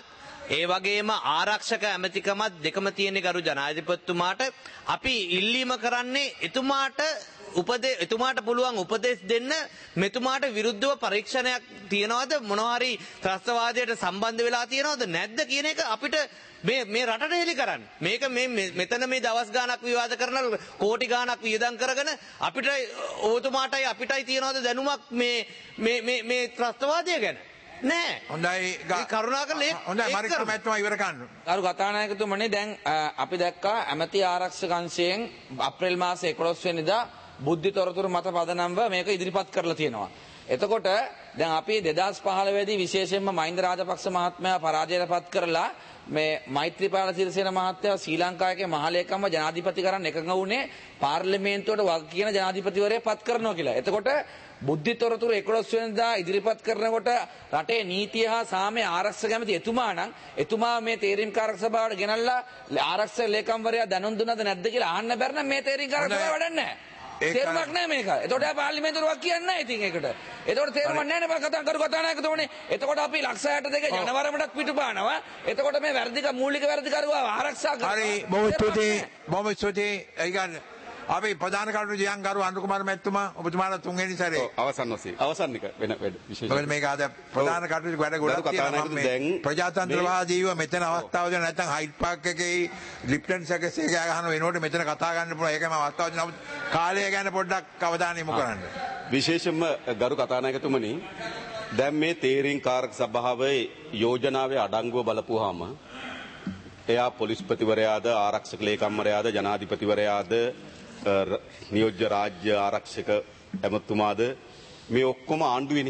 ඒ වගේම ආරක්ෂක ඇමතිකමත් දෙකම තියෙන ගරු ජනාධිපතිතුමාට අපි ඉල්ලීම කරන්නේ එතුමාට උපදේ එතුමාට පුළුවන් උපදෙස් දෙන්න මෙතුමාට විරුද්ධව පරීක්ෂණයක් තියනවද මොනවා හරි ත්‍රස්තවාදයට සම්බන්ධ වෙලා තියනවද නැද්ද කියන එක අපිට මේ මේ රටට හෙලි කරන්න. මේක මේ මෙතන මේ දවස් ගාණක් විවාද කරන කෝටි ගාණක් වියදම් කරගෙන අපිට ඕතුමාටයි අපිටයි තියනවද දැනුමක් මේ මේ මේ මේ ත්‍රස්තවාදය ගැන? නෑ. හොඳයි කරුණාකරලා හොඳයි මරික්ක මැතිතුමා ඉවර කරන්න. ගරු කතානායකතුමනි දැන් අපි දැක්කා ඇමති ආරක්ෂක අංශයෙන් අප්‍රේල් මාසේ එකොළොස් වෙනිදා බුද්ධි තොරතුරු මත පදනම්ව මේක ඉදිරිපත් කරලා තියෙනවා. එතකොට දැන් අපි දෙදාස් පහළොව දී විශේෂයෙන්ම මහින්ද රාජපක්ෂ මහත්මයා පරාජයටපත් කරලා මේ මෛත්‍රීපාල සිරිසේන මහත්තයා ශ්‍රී ලංකාවේ මහලේකම්ව ජනාධිපති කරන්න එකඟ වුණේ පාර්ලිමේන්තුවට වග කියන ජනාධිපතිවරයා පත් කරනවා කියලා. එතකොට බුද්ධි තොරතුරු එකොළොස් වෙනිදා ඉදිරිපත් කරනකොට රටේ නීතිය හා සාමය ආරක්ෂක ඇමති එතුමා නම් එතුමා මේ තේරීම්කාරක සභාවට ගෙනල්ලා ආරක්ෂක ලේකම්වරයා දැනුම් දුන්නද නැද්ද කියලා අහන්න බැර නම් මේ තේරීම්කාරක සභාව වැඩන්නේ නැහැ. තේරුමක් නැහැ මේක. එතකොට පාර්ලිමේන්තුවට වක් කියන්නේ නැහැ ඉතින් ඒකට. එතකොට තේරුමක් නැහැ නේ කතා කරු කතානායකතුමනේ. එතකොට අපි ලක්ෂ හැට දෙක ජනවරමඩක් පිටුපානවා. එතකොට මේ වැරදික මූලික වැරදිකරුවා ආරක්ෂා කරනවා. හරි බොහොම ස්තුතියි. බොහොම ස්තුතියි. ඒ කියන්නේ අපි ප්‍රධාන කරුණු ජයන් ගරු අනුකුමාර මැතිතුමා ඔබතුමාලා තුන්වෙනි සැරේ අවසන් වශයෙන් අවසන් එක වෙන වැඩ විශේෂ. මොකද මේක ආද ප්‍රධාන කටයුතු වැඩ ගොඩක් තියෙනවා. මම ප්‍රජාතන්ත්‍රවාදීව මෙතන අවස්ථාවදී නැත්නම් හයිඩ් පාර්ක් එකේ ලිප්ටන් සර්කස් එක ගහන වෙනකොට මෙතන කතා ගන්න පුළුවන්. ඒකම අවස්ථාවදී නමුත් කාලය ගැන පොඩ්ඩක් අවධානය යොමු කරන්න. විශේෂයෙන්ම ගරු කතානායකතුමනි දැන් මේ තේරීම්කාරක සභාවේ යෝජනාවේ අඩංගුව බලපුවාම එයා පොලිස්පතිවරයාද ආරක්ෂක ලේකම්වරයාද ජනාධිපතිවරයාද නියෝජ්‍ය රාජ්‍ය ආරක්ෂක ඇමතුමාද මේ ඔක්කොම ආණ්ඩුවේනේ.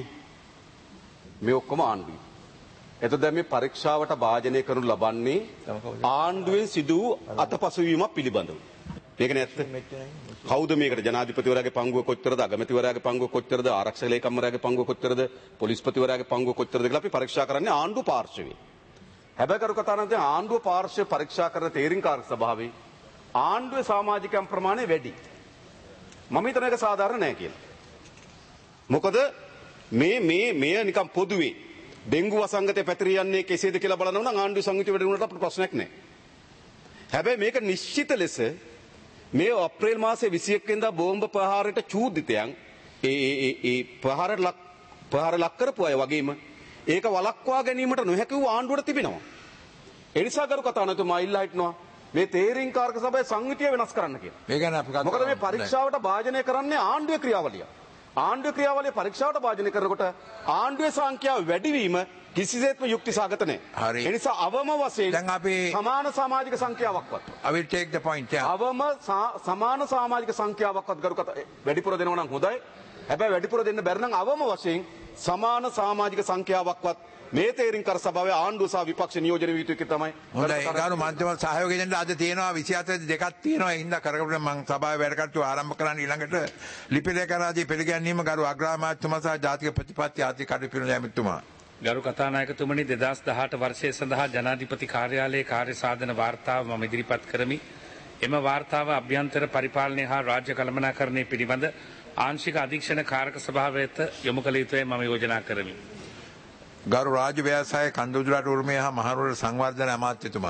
මේ ඔක්කොම ආණ්ඩුවේ. එතකොට දැන් මේ පරීක්ෂාවට භාජනය කරනු ලබන්නේ ආණ්ඩුවෙන් සිදු අතපසුවීමක් පිළිබඳව. මේක නැත්ද? කවුද මේකට ජනාධිපතිවරයාගේ පංගුව කොච්චරද, අගමැතිවරයාගේ පංගුව කොච්චරද, ආරක්ෂක ලේකම්වරයාගේ පංගුව කොච්චරද, පොලිස්පතිවරයාගේ පංගුව කොච්චරද කියලා අපි පරීක්ෂා කරන්නේ ආණ්ඩුව පාර්ශවයේ. හැබැයි කරු කතානන්ත ආණ්ඩුව පාර්ශවය පරීක්ෂා කරන තේරීම්කාරක සභාවේ ආණ්ඩුවේ සමාජිකයන් ප්‍රමාණය වැඩි. මම හිතන එක සාධාරණ නෑ කියලා. මොකද මේ මේ මේ නිකන් පොදුවේ ඩෙන්ගු වසංගතය පැතිරියන්නේ කෙසේද කියලා බලනවා නම් ආණ්ඩුවේ සංයුක්ත වැඩ වුණාට අපිට ප්‍රශ්නයක් නෑ. හැබැයි මේක නිශ්චිත ලෙස මේ අප්‍රේල් මාසේ විසිඑක වෙනිදා බෝම්බ ප්‍රහාරයට චූදිතයන් ඒ ඒ ඒ ප්‍රහාරයට ලක් ප්‍රහාර ලක් කරපු අය වගේම ඒක වළක්වා ගැනීමට නොහැකි වූ ආණ්ඩුවට තිබෙනවා. ඒ නිසා කරු කතානායකතුමා ඉල්ලා හිටනවා මේ තේරීම්කාරක සභාවේ සංවිතිය වෙනස් කරන්න කියලා. මේ ගැන අපි කතා මොකද මේ පරීක්ෂාවට භාජනය කරන්නේ ආණ්ඩුවේ ක්‍රියාවලිය. ආණ්ඩුවේ ක්‍රියාවලිය පරීක්ෂාවට භාජනය කරනකොට ආණ්ඩුවේ සංඛ්‍යාව වැඩිවීම කිසිසේත්ම යුක්තිසහගත නැහැ. ඒ නිසා අවම වශයෙන් දැන් අපි සමාන සමාජික සංඛ්‍යාවක්වත් I will take the point. Yeah. අවම සමාන සමාජික සංඛ්‍යාවක්වත් කරු කතා වැඩිපුර දෙනවා නම් හොඳයි. හැබැයි වැඩිපුර දෙන්න බැරි නම් අවම වශයෙන් සමාන සමාජික සංඛ්‍යාවක්වත් මේ තේරීම්කාරක සභාවේ ආණ්ඩුව සහ විපක්ෂ නියෝජන විය යුතු එක තමයි. හොඳයි ගානු මන්ත්‍රී සහයෝගය දෙන්න අද තියෙනවා විසිහතර දෙකක් තියෙනවා. ඒ හින්දා කරකට මම සභාවේ වැඩ කටයුතු ආරම්භ කරන්න ඊළඟට ලිපි ලේඛනාදී පිළිගැනීම ගරු අග්‍රාමාත්‍යතුමා සහ ජාතික ප්‍රතිපත්ති ආදී කටයුතු පිළිබඳ ඇමතුමා. ගරු කතානායකතුමනි දෙදාස් දහඅට වර්ෂය සඳහා ජනාධිපති කාර්යාලයේ කාර්ය සාධන වාර්තාව මම ඉදිරිපත් කරමි. එම වාර්තාව අභ්‍යන්තර පරිපාලනය හා රාජ්‍ය කළමනාකරණය පිළිබඳ ආංශික අධීක්ෂණ කාරක සභාව වෙත යොමු කළ යුතුයි මම යෝජනා කරමි. ගරු රාජ්‍ය ව්‍යවසාය කන්දුදුරට උරුමය හා මහනුවර සංවර්ධන අමාත්‍යතුමා.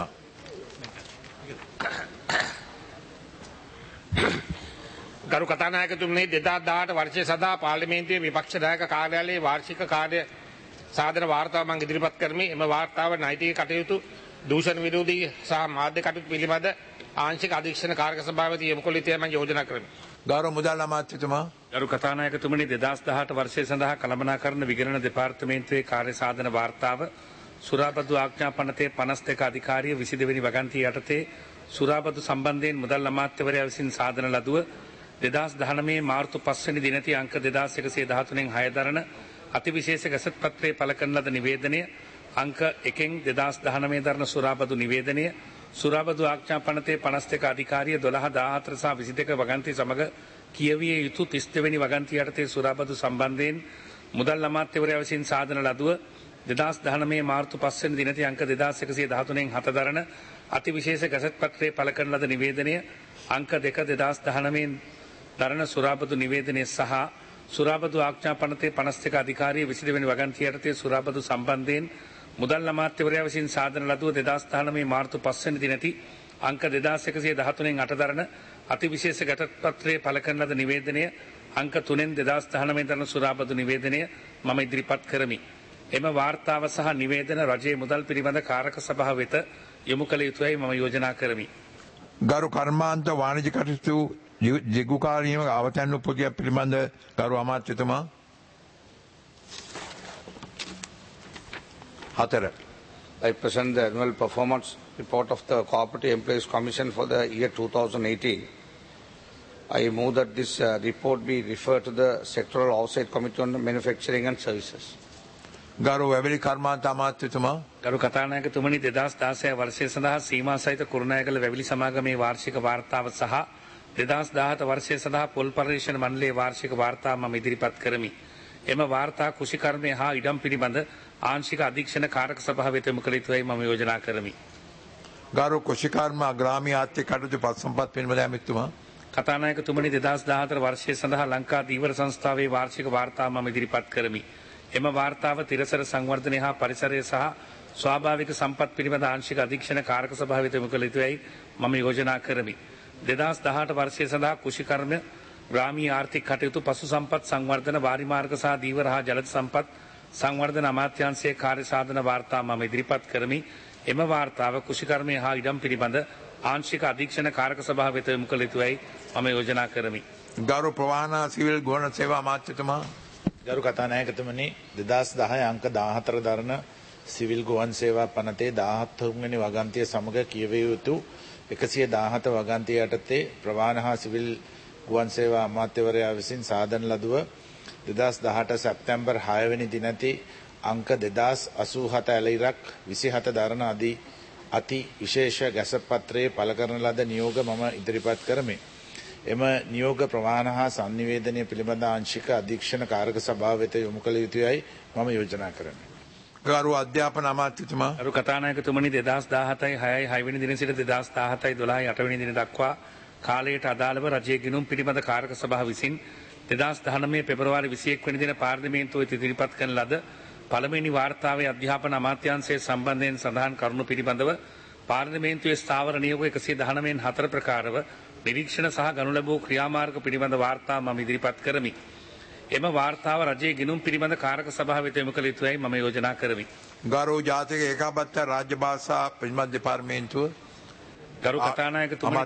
ගරු කතානායකතුමනි දෙදාස් දහඅට වර්ෂය සඳහා පාර්ලිමේන්තුවේ විපක්ෂ නායක කාර්යාලයේ වාර්ෂික කාර්ය සාධන වාර්තාව මම ඉදිරිපත් කරමි. එම වාර්තාව නෛතික කටයුතු දූෂණ විරෝධී සහ මාධ්‍ය කටයුතු පිළිබඳ ආංශික අධීක්ෂණ කාරක සභාවට යොමු කළ යුතුයි මම යෝජනා කරමි. ගෞරව මුදල් අමාත්‍යතුමා. ගරු කතානායකතුමනි දෙදාස් දහඅට වර්ෂය සඳහා කළමනාකරණ විගණන දෙපාර්තමේන්තුවේ කාර්ය සාධන වාර්තාව සුරාබදු ආඥා පනතේ පනස් දෙක අධිකාරිය විසි දෙවැනි වගන්තිය යටතේ සුරාබදු සම්බන්ධයෙන් මුදල් අමාත්‍යවරයා විසින් සාධන ලදුව දෙදාස් දහනවය මාර්තු පස්වැනි දිනති අංක දෙදාස් එකසිය දහතුනෙන් හය දරන අතිවිශේෂ ගැසට් පත්‍රයේ පළ කරන ලද නිවේදනය අංක එකෙන් දෙදාස් දහනවය දරන සුරාබදු නිවේදනය සුරාබදු ආඥා පනතේ පනස් දෙක අධිකාරිය දොළහ දාහතර සහ විසි දෙක වගන්ති සමග කියවිය යුතු තිස් දෙවැනි වගන්තිය යටතේ සුරාබදු සම්බන්ධයෙන් මුදල් අමාත්‍යවරයා විසින් සාධන ලදුව දෙදාස් දහනවය මාර්තු පස්වැනි දිනති අංක දෙදාස් එකසිය දහතුනෙන් හත දරන අතිවිශේෂ ගැසට් පත්‍රයේ පළ කරන ලද නිවේදනය අංක දෙක දෙදාස් දහනවයෙන් දරන සුරාබදු නිවේදනය සහ සුරාබදු ආඥා පනතේ පනස් දෙක අධිකාරිය විසි දෙවැනි වගන්තිය යටතේ සුරාබදු සම්බන්ධයෙන් මුදල් අමාත්‍යවරයා විසින් සාදන ලදුව දෙදහස් දහනවය මාර්තු පහ වෙනි දිනති අංක දෙදාස් එකසිය දහතුනෙන් අට දරන අතිවිශේෂ ගැටපත්‍රයේ පළ කරන ලද නිවේදනය අංක තුනෙන් දෙදහස් දහනවය දරන සුරාබදු නිවේදනය මම ඉදිරිපත් කරමි. එම වාර්තාව සහ නිවේදන රජයේ මුදල් පිළිබඳ කාරක සභාව වෙත යොමු කළ යුතුයයි මම යෝජනා කරමි. ගරු කර්මාන්ත වාණිජ කටයුතු ජිගුකාරීම අවතැන්නු පොදිය පිළිබඳ ගරු අමාත්‍යතුමා. හතර. I present the annual performance report of the Cooperative Employees Commission for the year two thousand eighteen. I move that this uh, report be referred to the Sectoral Oversight Committee on Manufacturing and Services. ගරු වැවිලි කර්මාන්ත අමාත්‍යතුමා. ගරු කතානායකතුමනි දෙදහස් දාසය වර්ෂය සඳහා සීමා සහිත කුරුණෑගල වැවිලි සමාගමේ වාර්ෂික වාර්තාව සහ දෙදහස් දාහත වර්ෂය සඳහා පොල් පර්යේෂණ මණ්ඩලයේ වාර්ෂික වාර්තාව මම ඉදිරිපත් කරමි. එම වාර්තා කෘෂිකර්මය හා ඉඩම් පිළිබඳ ආංශික අධීක්ෂණ කාරක සභාව වෙත යොමු කළ යුතුයි මම යෝජනා කරමි. ගරු කෘෂිකර්ම ග්‍රාමීය ආර්ථික කටයුතු පත් සම්පත් පිළිබඳ ඇමතුමා. කතානායකතුමනි දෙදහස් දහහතර වර්ෂය සඳහා ලංකා දීවර සංස්ථාවේ වාර්ෂික වාර්තාව මම ඉදිරිපත් කරමි. එම වාර්තාව තිරසර සංවර්ධනය හා පරිසරය සහ ස්වාභාවික සම්පත් පිළිබඳ ආංශික අධීක්ෂණ කාරක සභාව වෙත යොමු කළ යුතුයි මම යෝජනා කරමි. දෙදහස් දහඅට වර්ෂය සඳහා කෘෂිකර්ම ග්‍රාමීය ආර්ථික කටයුතු පසු සම්පත් සංවර්ධන වාරිමාර්ග සහ දීවර හා ජලජ සම්පත් සංවර්ධන අමාත්‍යාංශයේ කාර්ය සාධන වාර්තා මම ඉදිරිපත් කරමි. එම වාර්තාව කෘෂිකර්මය හා ඉඩම් පිළිබඳ ආංශික අධීක්ෂණ කාරක සභාව වෙත යොමු කළ යුතුයි මම යෝජනා කරමි. ගරු ප්‍රවාහන සිවිල් ගුවන් සේවා අමාත්‍යතුමා. ගරු කතානායකතුමනි දෙදහස් දහය අංක දාහතර දරන සිවිල් ගුවන් සේවා පනතේ දාහත් වෙනි වගන්තිය සමග කියවිය යුතු එකසිය දාහත වගන්තිය යටතේ ප්‍රවාහන හා සිවිල් ගුවන් සේවා අමාත්‍යවරයා විසින් සාදන ලදුව දෙදහස් දහඅට සැප්තැම්බර් හය වෙනි දිනති අංක දෙදහස් අසූ හත ඇලයිරක් විසිහත දරන අදී අති විශේෂ ගැසපත්‍රයේ පළ කරන ලද නියෝග මම ඉදිරිපත් කරමි. එම නියෝග ප්‍රමාණ හා සංනිවේදනය පිළිබඳ ආංශික අධීක්ෂණ කාරක සභාව වෙත යොමු කළ යුතුයයි මම යෝජනා කරමි. ගරු අධ්‍යාපන අමාත්‍යතුමා. ගරු කතානායකතුමනි දෙදහස් දාහතයි හයයි හය වෙනි දින සිට දෙදහස් දාහතයි දොළහයි අට වෙනි දින දක්වා කාලයට අදාළව රජයේ ගිණුම් පිළිබඳ කාරක සභාව විසින් දෙදහස් දහනවය පෙබරවාරි විසිඑක වෙනි දින පාර්ලිමේන්තුවට ඉදිරිපත් කරන ලද පළමුවෙනි වාර්තාවේ අධ්‍යාපන අමාත්‍යාංශයේ සම්බන්ධයෙන් සඳහන් කරුණු පිළිබඳව පාර්ලිමේන්තුවේ ස්ථාවර නියෝග එකසිය දහනවයෙන් හතර ප්‍රකාරව නිරීක්ෂණ සහ ගනු ලැබූ ක්‍රියාමාර්ග පිළිබඳ වාර්තා මම ඉදිරිපත් කරමි. එම වාර්තාව රජයේ ගිණුම් පිළිබඳ කාරක සභාව වෙත යොමු කළ යුතුයි මම යෝජනා කරමි. ගරු ජාතික ඒකාබද්ධ රාජ්‍ය භාෂා පිළිබඳ දෙපාර්තමේන්තුව. ගරු කතානායකතුමනි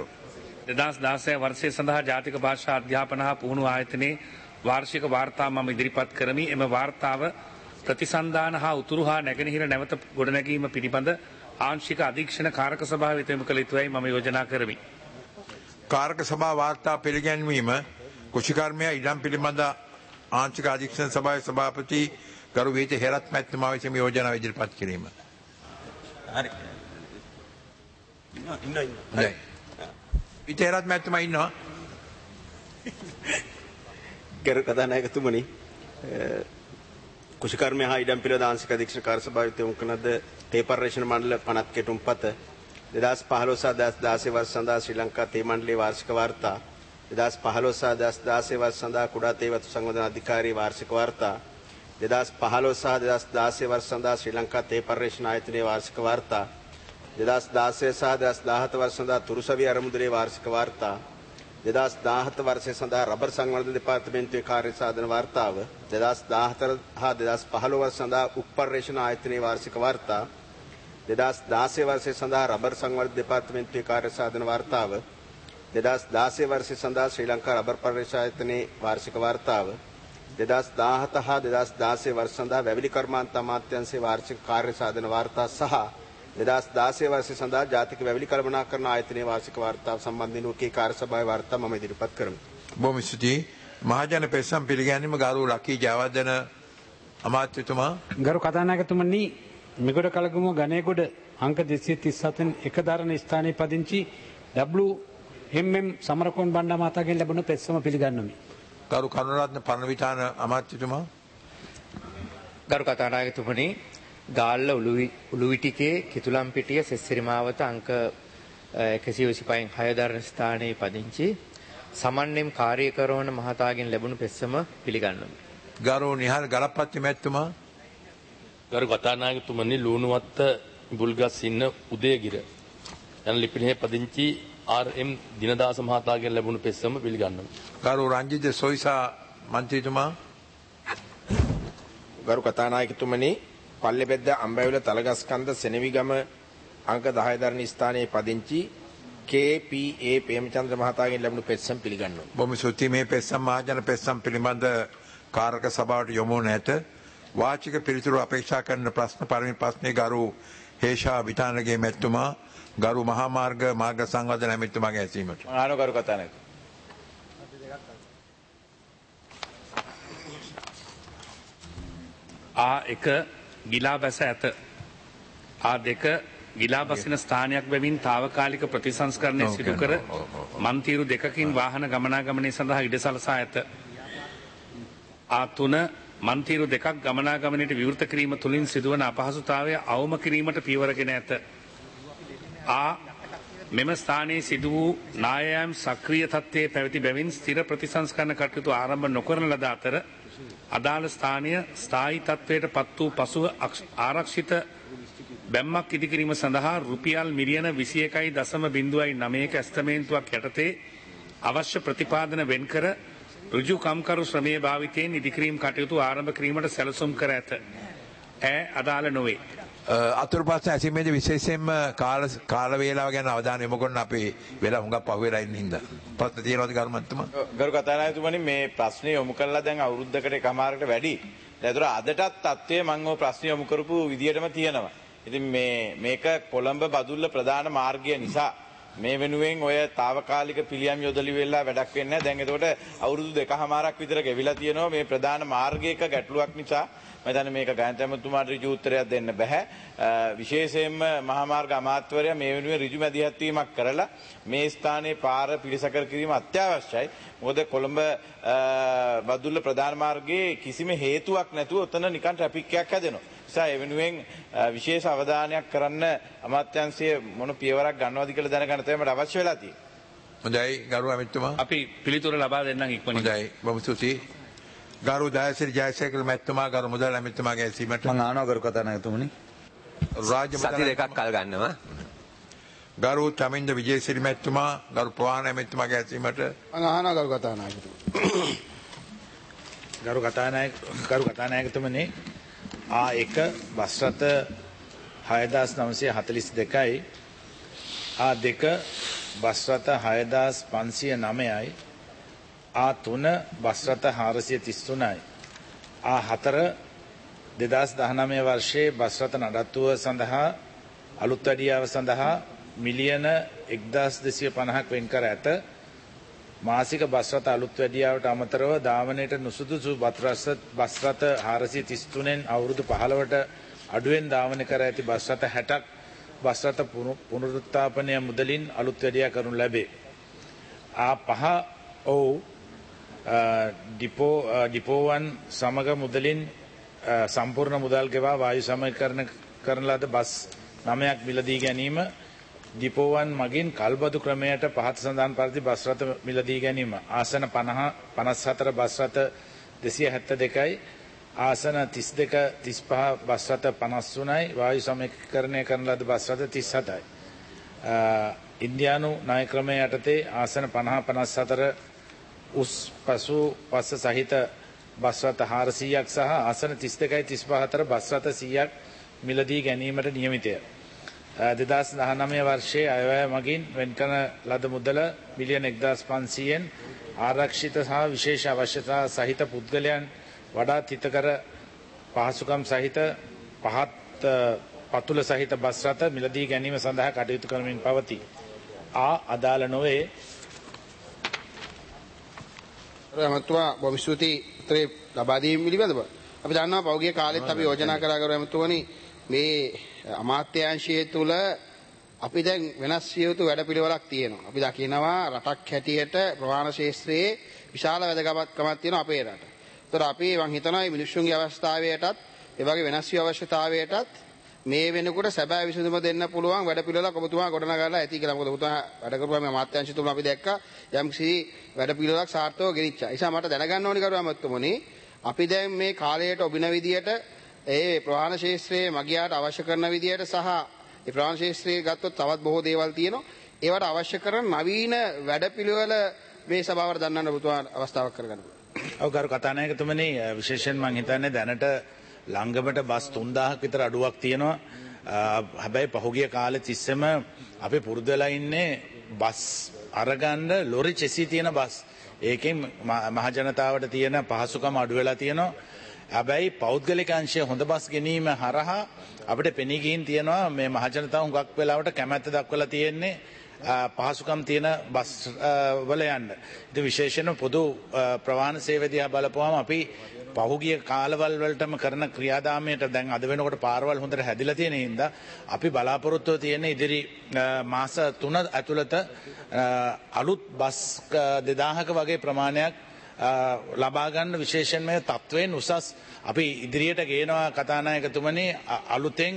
දෙදහස් දාසය වර්ෂය සඳහා ජාතික භාෂා අධ්‍යාපන හා පුහුණු ආයතනයේ වාර්ෂික වාර්තා මම ඉදිරිපත් කරමි. එම වාර්තාව ප්‍රතිසන්ධාන හා උතුරු හා නැගෙනහිර නැවත ගොඩනැගීම පිළිබඳ ආංශික අධීක්ෂණ කාරක සභාව වෙත යොමු කළ යුතුයි මම යෝජනා කරමි. කාරක සභා වාර්තා පිළිගැන්වීම කෘෂිකර්මය ඉඩම් පිළිබඳ ආංශික අධීක්ෂණ සභාවේ සභාපති ගරු වීත හේරත් මැතිතුමා විසින් යෝජනාව ඉදිරිපත් කිරීම. හරි. ඉන්න ඉන්න. හරි. වීත හේරත් මැතිතුමා ඉන්නවා. ගරු කතානායකතුමනි කෘෂිකර්මය හා ඉඩම් පිළිබඳ ආංශික අධීක්ෂණ කාර්ය සභාවේ යොමු කරන ලද තේ පර්යේෂණ මණ්ඩල පනත් කෙටුම්පත දෙදහස් පහළොව සහ දෙදහස් දාසය වර්ෂ සඳහා ශ්‍රී ලංකා තේ මණ්ඩලයේ වාර්ෂික වාර්තා දෙදහස් පහළොව සහ දෙදහස් දාසය වර්ෂ සඳහා කුඩා තේ වතු සංවර්ධන අධිකාරියේ වාර්ෂික වාර්තා දෙදහස් පහළොව සහ දෙදහස් දාසය වර්ෂ සඳහා ශ්‍රී ලංකා තේ පර්යේෂණ ආයතනයේ වාර්ෂික වාර්තා දෙදහස් දාසය සහ දෙදහස් දාහත වර්ෂ සඳහා තුරුසවිය අරමුදලේ වාර්ෂික වාර්තා දෙදහස් දාහත වර්ෂය සඳහා රබර් සංවර්ධන දෙපාර්තමේන්තුවේ කාර්ය සාධන වාර්තාව දෙදහස් දාහතර හා දෙදහස් පහළොව වර්ෂ සඳහා උප පර්යේෂණ ආයතනයේ වාර්ෂික වාර්තා දෙදහස් දාසය වර්ෂය සඳහා රබර් සංවර්ධන දෙපාර්තමේන්තුවේ කාර්ය සාධන වාර්තාව දෙදහස් දාසය වර්ෂය සඳහා ශ්‍රී ලංකා රබර් පර්යේෂණ ආයතනයේ වාර්ෂික වාර්තාව දෙදහස් දාහත හා දෙදහස් දාසය වර්ෂ සඳහා වැවිලි කර්මාන්ත අමාත්‍යාංශයේ වාර්ෂික කාර්ය සාධන වාර්තා සහ දෙදහස් දාසය වර්ෂය සඳහා ජාතික වැවිලි කළමනාකරණ ආයතනයේ වාර්ෂික වාර්තාව සම්බන්ධයෙන් ඔකේ කාර්ය සභාවේ වාර්තා මම ඉදිරිපත් කරමි. බොහොම ස්තුතියි. මහජන පෙරසම් පිළිගැනීම ගරු ලකී ජයවර්ධන අමාත්‍යතුමා. ගරු කතානායකතුමනි මෙගොඩ කලගම ගණේගොඩ අංක දෙසිය තිස් හතෙන් එක දරන ස්ථානයේ පදිංචි W M M Samarakoon Banda මහතාගෙන් ලැබුණු පෙත්සම පිළිගන්වමි. ගරු කරුණරත්න පරණවිතාන අමාත්‍යතුමා. ගරු කතානායකතුමනි ගාල්ල උළුවිටිකේ කිතුලම්පිටිය සෙස්සිරි මාවත අංක එකසිය විසිපහෙන් හය දරන ස්ථානයේ පදිංචි සමන්නෙම් කාර්යකරවන මහතාගෙන් ලැබුණු පෙත්සම පිළිගන්වමි. ගරු නිහාර ගලප්පත්ති මැතිතුමා. ගරු කතානායකතුමනි ලුණුවත්ත බුල්ගස් ඉන්න උදේගිර යන ලිපිනේ පදිංචි ආර් එම් දිනදාස මහතාගෙන් ලැබුණු පෙස්සම පිළිගන්නවා. ගරු රංජිත සොයිසා මන්ත්‍රීතුමා. ගරු කතානායකතුමනි පල්ලෙපෙද්ද අම්බැවිල තලගස්කන්ද සෙනවිගම අංක දහය දරණ ස්ථානයේ පදිංචි කේ පී ඒ ප්‍රේමචන්ද්‍ර මහතාගෙන් ලැබුණු පෙත්සම් පිළිගන්නවා. බොහොම ස්තුතියි. මේ පෙත්සම් මහජන පෙත්සම් පිළිබඳ කාරක සභාවට යොමු නැත. වාචික පිළිතුරු අපේක්ෂා කරන ප්‍රශ්න පළවෙනි ප්‍රශ්නේ ගරු හේෂා විතානගේ මැතිතුමා ගරු මහා මාර්ග මාර්ග සංවර්ධන මැතිතුමාගේ ඇසීමට. ආනෝ ගරු කතානායක. ආ එක ගිලා බැස ඇත. ආ දෙක ගිලා බසින ස්ථානයක් බැවින් తాවකාලික ප්‍රතිසංස්කරණය සිදු කර මන්තිරු දෙකකින් වාහන ගමනාගමනය සඳහා ඉඩ සලසා ඇත. ආ තුන මන්තිරු දෙකක් ගමනාගමනයට විවෘත කිරීම තුළින් සිදුවන අපහසුතාවය අවම කිරීමට පියවරගෙන ඇත. ආ මෙම ස්ථානයේ සිදු වූ නායයම් සක්‍රිය තත්ත්වයේ පැවති බැවින් ස්ථිර ප්‍රතිසංස්කරණ කටයුතු ආරම්භ නොකරන ලද අතර අදාළ ස්ථානය ස්ථායී තත්ත්වයට පත් වූ පසුව ආරක්ෂිත බැම්මක් ඉදිකිරීම සඳහා රුපියල් මිලියන විසි එකයි දශම බිංදුවයි නවයක ඇස්තමේන්තුවක් යටතේ අවශ්‍ය ප්‍රතිපාදන වෙන්කර ඍජු කම්කරු ශ්‍රමයේ භාවිතයෙන් ඉදිකිරීම් කටයුතු ආරම්භ කිරීමට සැලසුම් කර ඇත. ඈ අදාළ නොවේ. අතුරු ප්‍රශ්න ඇසීමේදී විශේෂයෙන්ම කාල කාල වේලාව ගැන අවධානය යොමු කරන අපේ වෙලා හුඟක් පහුවෙලා ඉන්න හින්දා. ප්‍රශ්න තියෙනවද ගරු මන්ත්‍රීතුමා? ගරු කතානායකතුමනි මේ ප්‍රශ්නේ යොමු කළා දැන් අවුරුද්දකට එකමාරකට වැඩි. ඒතර අදටත් තත්ත්වය මම ඔය ප්‍රශ්න යොමු කරපු විදියටම තියෙනවා. ඉතින් මේ මේක කොළඹ බදුල්ල ප්‍රධාන මාර්ගය නිසා මේ වෙනුවෙන් ඔය తాවකාලික පිළියම් යොදලි වෙලා වැඩක් වෙන්නේ නැහැ. දැන් එතකොට අවුරුදු දෙකමාරක් විතර ගෙවිලා තියෙනවා මේ ප්‍රධාන මාර්ගයක ගැටලුවක් නිසා. මම හිතන්නේ මේක ගායන්ත ඇමතුමාට ඍජු උත්තරයක් දෙන්න බෑ. විශේෂයෙන්ම මහා මාර්ග අමාත්‍යවරයා මේ වෙනුවෙන් ඍජු මැදිහත් වීමක් කරලා මේ ස්ථානයේ පාර පිළිසකර කිරීම අත්‍යවශ්‍යයි. මොකද කොළඹ බදුල්ල ප්‍රධාන මාර්ගයේ කිසිම හේතුවක් නැතුව උතන නිකන් ට්‍රැෆික් එකක් හැදෙනවා. නිසා ඒ වෙනුවෙන් විශේෂ අවධානයක් කරන්න අමාත්‍යාංශය මොන පියවරක් ගන්නවද කියලා දැනගන්න තමයි මට අවශ්‍ය වෙලා තියෙන්නේ. හොඳයි ගරු අමිතුමා. අපි පිළිතුර ලබා දෙන්නම් ඉක්මනින්. හොඳයි බොහොම ස්තුතියි. ගරු දයසිරි ජයසේකර මැතිතුමා ගරු මුදල් අමිතුමාගේ ඇසීමට. මම ආනවා ගරු කතානායකතුමනි. රාජ්‍ය සති දෙකක් කල් ගන්නවා. ගරු චමින්ද විජේසිරි මැතිතුමා ගරු ප්‍රවාහන අමිතුමාගේ ඇසීමට. මම අහනවා ගරු කතානායකතුමා. ගරු කතානායක ගරු කතානායකතුමනි ආ එක බස් රථ හයදාස් නවසිය හතළිස් දෙකයි ආ දෙක බස් රථ හයදාස් පන්සිය නවයයි ආ තුන බස් රථ හාරසිය තිස් තුනයි ආ හතර දෙදහස් දහනවය වර්ෂයේ බස් රථ නඩත්තුව සඳහා අලුත් වැඩියාව සඳහා මිලියන එක්දාස් දෙසිය පනහක් වෙන් කර ඇත. මාසික බස් රථ අලුත් වැඩියාවට අමතරව ධාවනයට නුසුදුසු බස් රථ හාරසිය තිස් තුනෙන් අවුරුදු පහළවට අඩුවෙන් ධාවනය කර ඇති බස් රථ හැටක් බස් රථ පුනරුත්ථාපනය මුදලින් අලුත් වැඩියා කරනු ලැබේ. ආ පහ ඔව් ඩිපෝ ඩිපෝවන් සමග මුදලින් සම්පූර්ණ මුදල් ගෙවා වායු සමීකරණ කරන ලද බස් නවයක් මිලදී ගැනීම ඩිපෝවන් මගින් කල්බදු ක්‍රමයට පහත සඳහන් පරිදි බස් රථ මිලදී ගැනීම ආසන පනහ පනස් හතර බස් රථ දෙසිය හැත්තෑ දෙකයි ආසන තිස් දෙක තිස් පහ බස් රථ පනස් තුනයි වායු සමීකරණය කරන ලද බස් රථ තිස් හතයි. ඉන්දියානු ණය ක්‍රමය යටතේ ආසන පනහ පනස් හතර උස් පසු පස්ස සහිත බස් රථ හාරසීයක් සහ ආසන තිස් දෙකයි තිස් පහ අතර බස් රථ සීයක් මිලදී ගැනීමට නියමිතය. දෙදහස් දහනවය වර්ෂයේ අයවැය මගින් වෙන් කරන ලද මුදල මිලියන එක්දාස් පන්සීයෙන් ආරක්ෂිත සහ විශේෂ අවශ්‍යතා සහිත පුද්ගලයන් වඩාත් හිතකර පහසුකම් සහිත පහත් පතුල සහිත බස් රථ මිලදී ගැනීම සඳහා කටයුතු කරමින් පවතී. ආ අදාළ නොවේ. රමතුමා බොහොම ස්තුතියි උත්තරේ ලබා දීම පිළිබඳව. අපි දන්නවා පෞද්ගලික කාලෙත් අපි යෝජනා කරා කර රමතුමනි මේ අමාත්‍යාංශය තුල අපි දැන් වෙනස් විය යුතු වැඩපිළිවෙලක් තියෙනවා. අපි දකිනවා රටක් හැටියට ප්‍රවාහන ශාස්ත්‍රයේ විශාල වැදගත්කමක් තියෙනවා අපේ රට. ඒතර අපි මම හිතනවා මේ මිනිස්සුන්ගේ අවස්ථාවයටත් ඒ වගේ වෙනස් වී අවශ්‍යතාවයටත් මේ වෙනකොට සැබෑ විසඳුම දෙන්න පුළුවන් වැඩපිළිවෙලක් ඔබතුමා ගොඩනගලා ඇති කියලා. මොකද ඔබතුමා වැඩ කරපුවා මේ අමාත්‍යාංශය තුල අපි දැක්කා යම් කිසි වැඩපිළිවෙලක් සාර්ථකව ගෙනිච්චා. ඒ නිසා මට දැනගන්න ඕනි කරුවා මතුමුනි අපි දැන් මේ කාලයට ඔබින විදියට ඒ ප්‍රවාහන ශාස්ත්‍රයේ මගියාට අවශ්‍ය කරන විදියට සහ ඒ ප්‍රවාහන ශාස්ත්‍රයේ ගත්තොත් තවත් බොහෝ දේවල් තියෙනවා. ඒවට අවශ්‍ය කරන නවීන වැඩපිළිවෙල මේ සභාවට දන්නන්න පුතුමා අවස්ථාවක් කරගන්න. ඔව් ගරු කතානායකතුමනි විශේෂයෙන් මම හිතන්නේ දැනට ලංගමට බස් තුන්දාහක් විතර අඩුවක් තියෙනවා. හැබැයි පහුගිය කාලේ තිස්සෙම අපි පුරුදු වෙලා ඉන්නේ බස් අරගන්න ලොරි චෙසි තියෙන බස්. ඒකෙන් මහජනතාවට තියෙන පහසුකම් අඩු වෙලා තියෙනවා. හැබැයි පෞද්ගලික අංශය හොඳ බස් ගැනීම හරහා අපිට පෙනී ගින් තියෙනවා මේ මහජනතාව හුඟක් වෙලාවට කැමැත්ත දක්වලා තියෙන්නේ පහසුකම් තියෙන බස් වල යන්න. ඉතින් විශේෂයෙන්ම පොදු ප්‍රවාහන සේවය දිහා බලපුවම අපි පහුගිය කාලවල වලටම කරන ක්‍රියාදාමයට දැන් අද වෙනකොට පාරවල් හොඳට හැදිලා තියෙන හින්දා අපි බලාපොරොත්තු තියෙන ඉදිරි මාස තුන ඇතුළත අලුත් බස් දෙදාහක වගේ ප්‍රමාණයක් ලබා ගන්න විශේෂයෙන්ම තත්වයෙන් උසස් අපි ඉදිරියට ගේනවා කතානායකතුමනි අලුතෙන්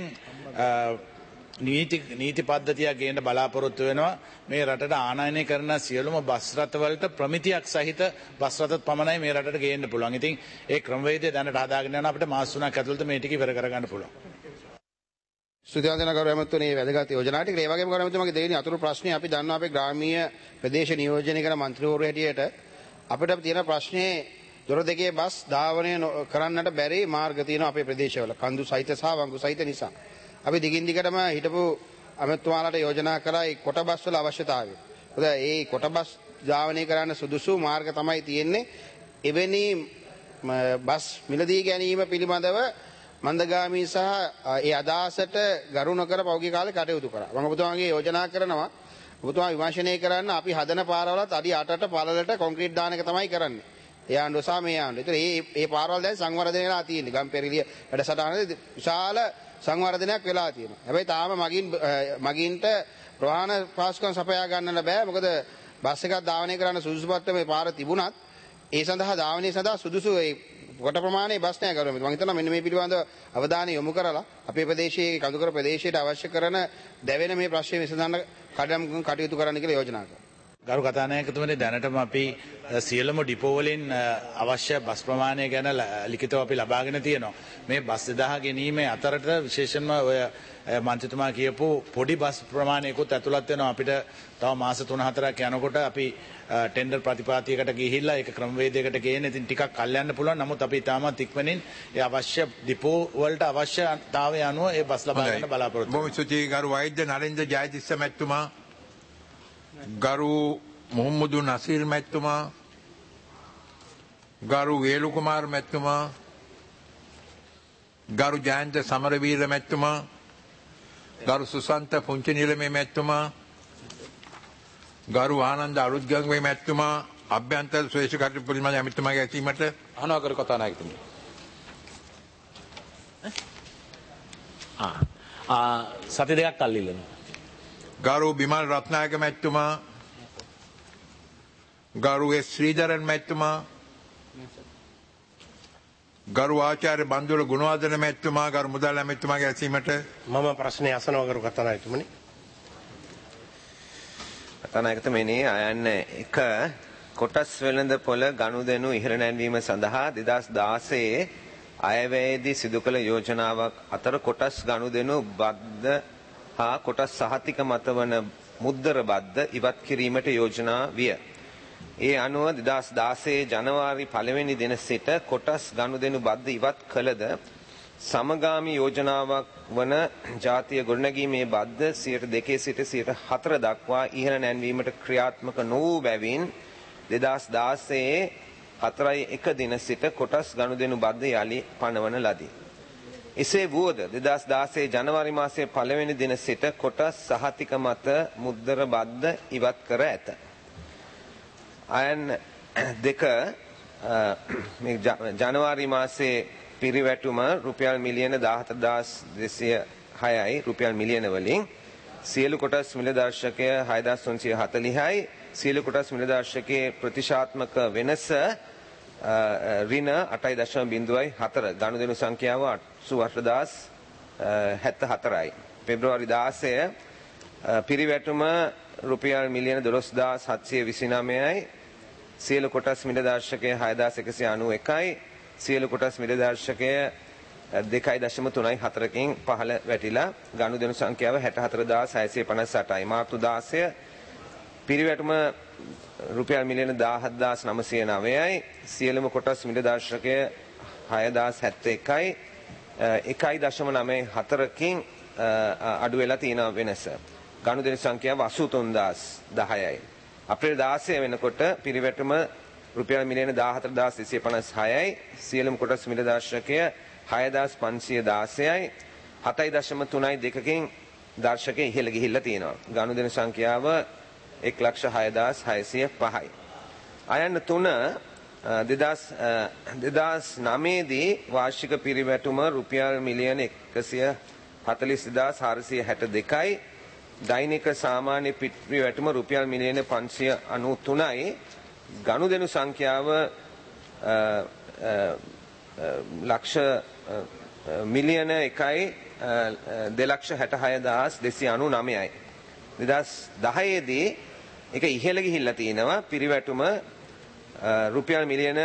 නීති නීති පද්ධතියක් ගේන්න බලාපොරොත්තු වෙනවා මේ රටට ආනයනය කරන සියලුම බස් රථවලට ප්‍රමිතියක් සහිත බස් රථත් පමණයි මේ රටට ගේන්න පුළුවන්. ඉතින් ඒ ක්‍රමවේදය දැනට හදාගෙන යන අපිට මාස තුනක් ඇතුළත මේ ටික ඉවර කරගන්න පුළුවන්. සුද්ධාන්තන ගරු ඇමතුනේ වැදගත් යෝජනා ටික ඒ වගේම ගරු ඇමතුමාගේ දෙවෙනි අතුරු ප්‍රශ්නේ අපි දන්නවා අපේ ග්‍රාමීය ප්‍රදේශ නියෝජනය කරන මන්ත්‍රීවරු හැටියට අපිට තියෙන ප්‍රශ්නේ දොර දෙකේ බස් ධාවනය කරන්නට බැරි මාර්ග තියෙනවා අපේ ප්‍රදේශවල කන්දු සහිත සහ වංගු සහිත නිසා. අපි දිගින් දිගටම හිටපු අමතුමාලාට යෝජනා කරා ඒ කොට බස් වල අවශ්‍යතාවය. මොකද ඒ කොට බස් ධාවනය කරන්න සුදුසු මාර්ග තමයි තියෙන්නේ. එවැනි බස් මිලදී ගැනීම පිළිබඳව මන්දගාමී සහ ඒ අදහසට ගරු නොකර පෞද්ගලික කාලේ කටයුතු කරා. මම ඔබතුමාගේ යෝජනා කරනවා ඔබතුමා විමර්ශනය කරන්න අපි හදන පාරවලත් අඩි අටට පළලට කොන්ක්‍රීට් දාන එක තමයි කරන්නේ. ඒ ආණ්ඩුව සහ මේ ආණ්ඩුව. ඒතර මේ මේ පාරවල් දැන් සංවර්ධනය වෙලා තියෙන්නේ. ගම්පෙරළිය වැඩසටහනේ විශාල සංවර්ධනයක් වෙලා තියෙනවා. හැබැයි තාම මගින් මගින්ට ප්‍රවාහන පාස්කම් සපයා ගන්නට බෑ. මොකද බස් එකක් ධාවනය කරන්න සුදුසු පත්ත මේ පාර තිබුණත් ඒ සඳහා ධාවනය සඳහා සුදුසු ඒ කොට ප්‍රමාණයේ බස් නැහැ කරුවා. මම හිතනවා මෙන්න මේ පිළිබඳව අවධානය යොමු කරලා අපේ ප්‍රදේශයේ කඳුකර ප්‍රදේශයට අවශ්‍ය කරන දැවෙන මේ ප්‍රශ්නේ විසඳන්න කඩම් කටයුතු කරන්න කියලා යෝජනා කරනවා. ගරු කතානායකතුමනි දැනටම අපි සියලුම ඩිපෝ වලින් අවශ්‍ය බස් ප්‍රමාණය ගැන ලිඛිතව අපි ලබාගෙන තියෙනවා. මේ බස් දෙදාහ ගැනීමේ අතරට විශේෂයෙන්ම ඔය මන්ත්‍රීතුමා කියපු පොඩි බස් ප්‍රමාණයකුත් ඇතුළත් වෙනවා. අපිට තව මාස තුන හතරක් යනකොට අපි ටෙන්ඩර් ප්‍රතිපාතියකට ගිහිල්ලා ඒක ක්‍රමවේදයකට ගේන්න ඉතින් ටිකක් කල් යන්න පුළුවන්. නමුත් අපි තාමත් ඉක්මනින් ඒ අවශ්‍ය ඩිපෝ වලට අවශ්‍යතාවය අනුව ඒ බස් ලබා ගන්න බලාපොරොත්තු වෙනවා. බොහොම ස්තුතියි ගරු වෛද්‍ය නරේන්ද්‍ර ජයතිස්ස මැතිතුමා, ගරු මොහම්මදු නසීර් මැතිතුමා, ගරු වේලු කුමාර් මැතිතුමා, ගරු ජයන්ත සමරවීර මැතිතුමා, ගරු සුසන්ත පුංචි නිලමේ මැතිතුමා, ගරු ආනන්ද අලුත්ගංගේ මැතිතුමා අභ්‍යන්තර ශ්‍රේෂ්ඨ කටයුතු පිළිබඳ ඇමතිතුමාගේ ඇසීමට අහනවා ගරු කතානායකතුමනි. ආ ආ සති දෙකක් කල් ඉල්ලනවා. ගරු බිමල් රත්නායක මැතිතුමා, ගරු එස් ශ්‍රීධරන් මැතිතුමා, ගරු ආචාර්ය බන්දුල ගුණවර්ධන මැතිතුමා, ගරු මුදල් ඇමතිතුමාගේ ඇසීමට මම ප්‍රශ්නය අසනවා ගරු කතානායකතුමනි. කතානායකතුමනි අයන්න එක කොටස් වෙළඳ පොළ ගනුදෙනු ඉහළ නැන්වීම සඳහා දෙදහස් දාසයේ අයවැයේදී සිදු කළ යෝජනාවක් අතර කොටස් ගනුදෙනු බද්ද හා කොටස් සහතික මත වන මුද්දර බද්ද ඉවත් කිරීමට යෝජනා විය. ඒ අනුව දෙදහස් දාසයේ ජනවාරි පළවෙනි දින සිට කොටස් ගනුදෙනු බද්ද ඉවත් කළද සමගාමී යෝජනාවක් වන ජාතිය ගොඩනැගීමේ බද්ද සියයට දෙකේ සිට සියයට හතර දක්වා ඉහළ නැන්වීමට ක්‍රියාත්මක නොවූ බැවින් දෙදහස් දාසයේ හතරයි එක දින සිට කොටස් ගනුදෙනු බද්ද යලි පනවන ලදී. එසේ වුවද දෙදහස් දාසයේ ජනවාරි මාසයේ පළවෙනි දින සිට කොටස් සහතික මත මුද්දර බද්ද ඉවත් කර ඇත. අයන් දෙක ජනවාරි මාසයේ පිරිවැටුම රුපියල් මිලියන දාහතර හදාස් දෙසිය හයයි රුපියල් මිලියන වලින් සියලු කොටස් මිල දර්ශකය හයදාස් තුන්සිය හතළිහයි සියලු කොටස් මිල දර්ශකයේ ප්‍රතිශාත්මක වෙනස ඍණ අටයි දශම බිංදුවයි හතර ගනුදෙනු සංඛ්‍යාව අසූඅට හැත්තෑ හතරයි. පෙබ්‍රවාරි දාසය පිරිවැටුම රුපියල් මිලියන දොළොස් හදාස් හත්සිය විසිනවයයි සියලු කොටස් මිල දර්ශකය හයදාස් එකසිය අනූ එකයි සියලු කොටස් මිල දර්ශකය දෙකයි දශම තුනයි හතරකින් පහළ වැටිලා ගනුදෙනු සංඛ්‍යාව හැට හතර හදාස් හයසිය පනස් අටයි. මාර්තු දාසය පිරිවැටුම රුපියල් මිලියන දාහත් හදාස් නවසිය නවයයි. සියලුම කොටස් මිල දාර්ශකය හයදාස් හැත්තෑ එකයි. එකයි දශම නවය හතරකින් අඩු වෙලා තියෙන වෙනස. ගනුදෙනු සංඛ්‍යාව අසූ තුන් හදාස් දහයයි. අප්‍රේල් දාසය වෙනකොට පිරිවැටුම රුපියල් මිලියන දාහතර හදාස් දෙසිය පනස් හයයි. සියලුම කොටස් මිල දාර්ශකය හයදාස් පන්සිය දාසයයි. හතයි දශම තුනයි දෙකකින් දර්ශකය ඉහළ ගිහිල්ලා තියෙනවා. ගනුදෙනු සංඛ්‍යාව එක් ලක්ෂ හයදාස් හයසිය පහයි. අයන්න තුන දෙදහස් නවය දී වාර්ෂික පිරිවැටුම රුපියල් මිලියන එකසිය හතළිස් දෙදාස් හාරසිය හැට දෙකයි. දෛනික සාමාන්‍ය පිරිවැටුම රුපියල් මිලියන පන්සිය අනූ තුනයි. ගනුදෙනු සංඛ්‍යාව ලක්ෂ මිලියන එකයි දෙලක්ෂ හැට හයදාස් දෙසිය අනූ නවයයි. දෙදහස් දහය දී එක ඉහළ ගිහිල්ලා තියෙනවා. පිරිවැටුම රුපියල් මිලියන